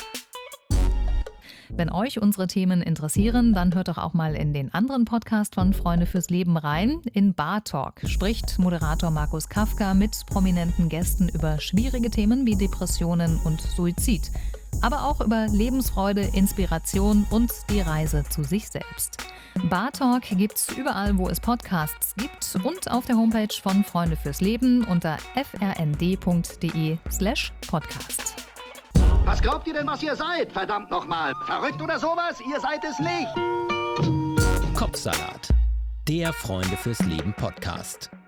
Wenn euch unsere Themen interessieren, dann hört doch auch mal in den anderen Podcast von Freunde fürs Leben rein. In Bar Talk spricht Moderator Markus Kafka mit prominenten Gästen über schwierige Themen wie Depressionen und Suizid. Aber auch über Lebensfreude, Inspiration und die Reise zu sich selbst. Bar Talk gibt's überall, wo es Podcasts gibt und auf der Homepage von Freunde fürs Leben unter f r n d punkt d e slash podcast. Was glaubt ihr denn, was ihr seid? Verdammt nochmal. Verrückt oder sowas? Ihr seid es nicht. Kopfsalat. Der Freunde fürs Leben Podcast.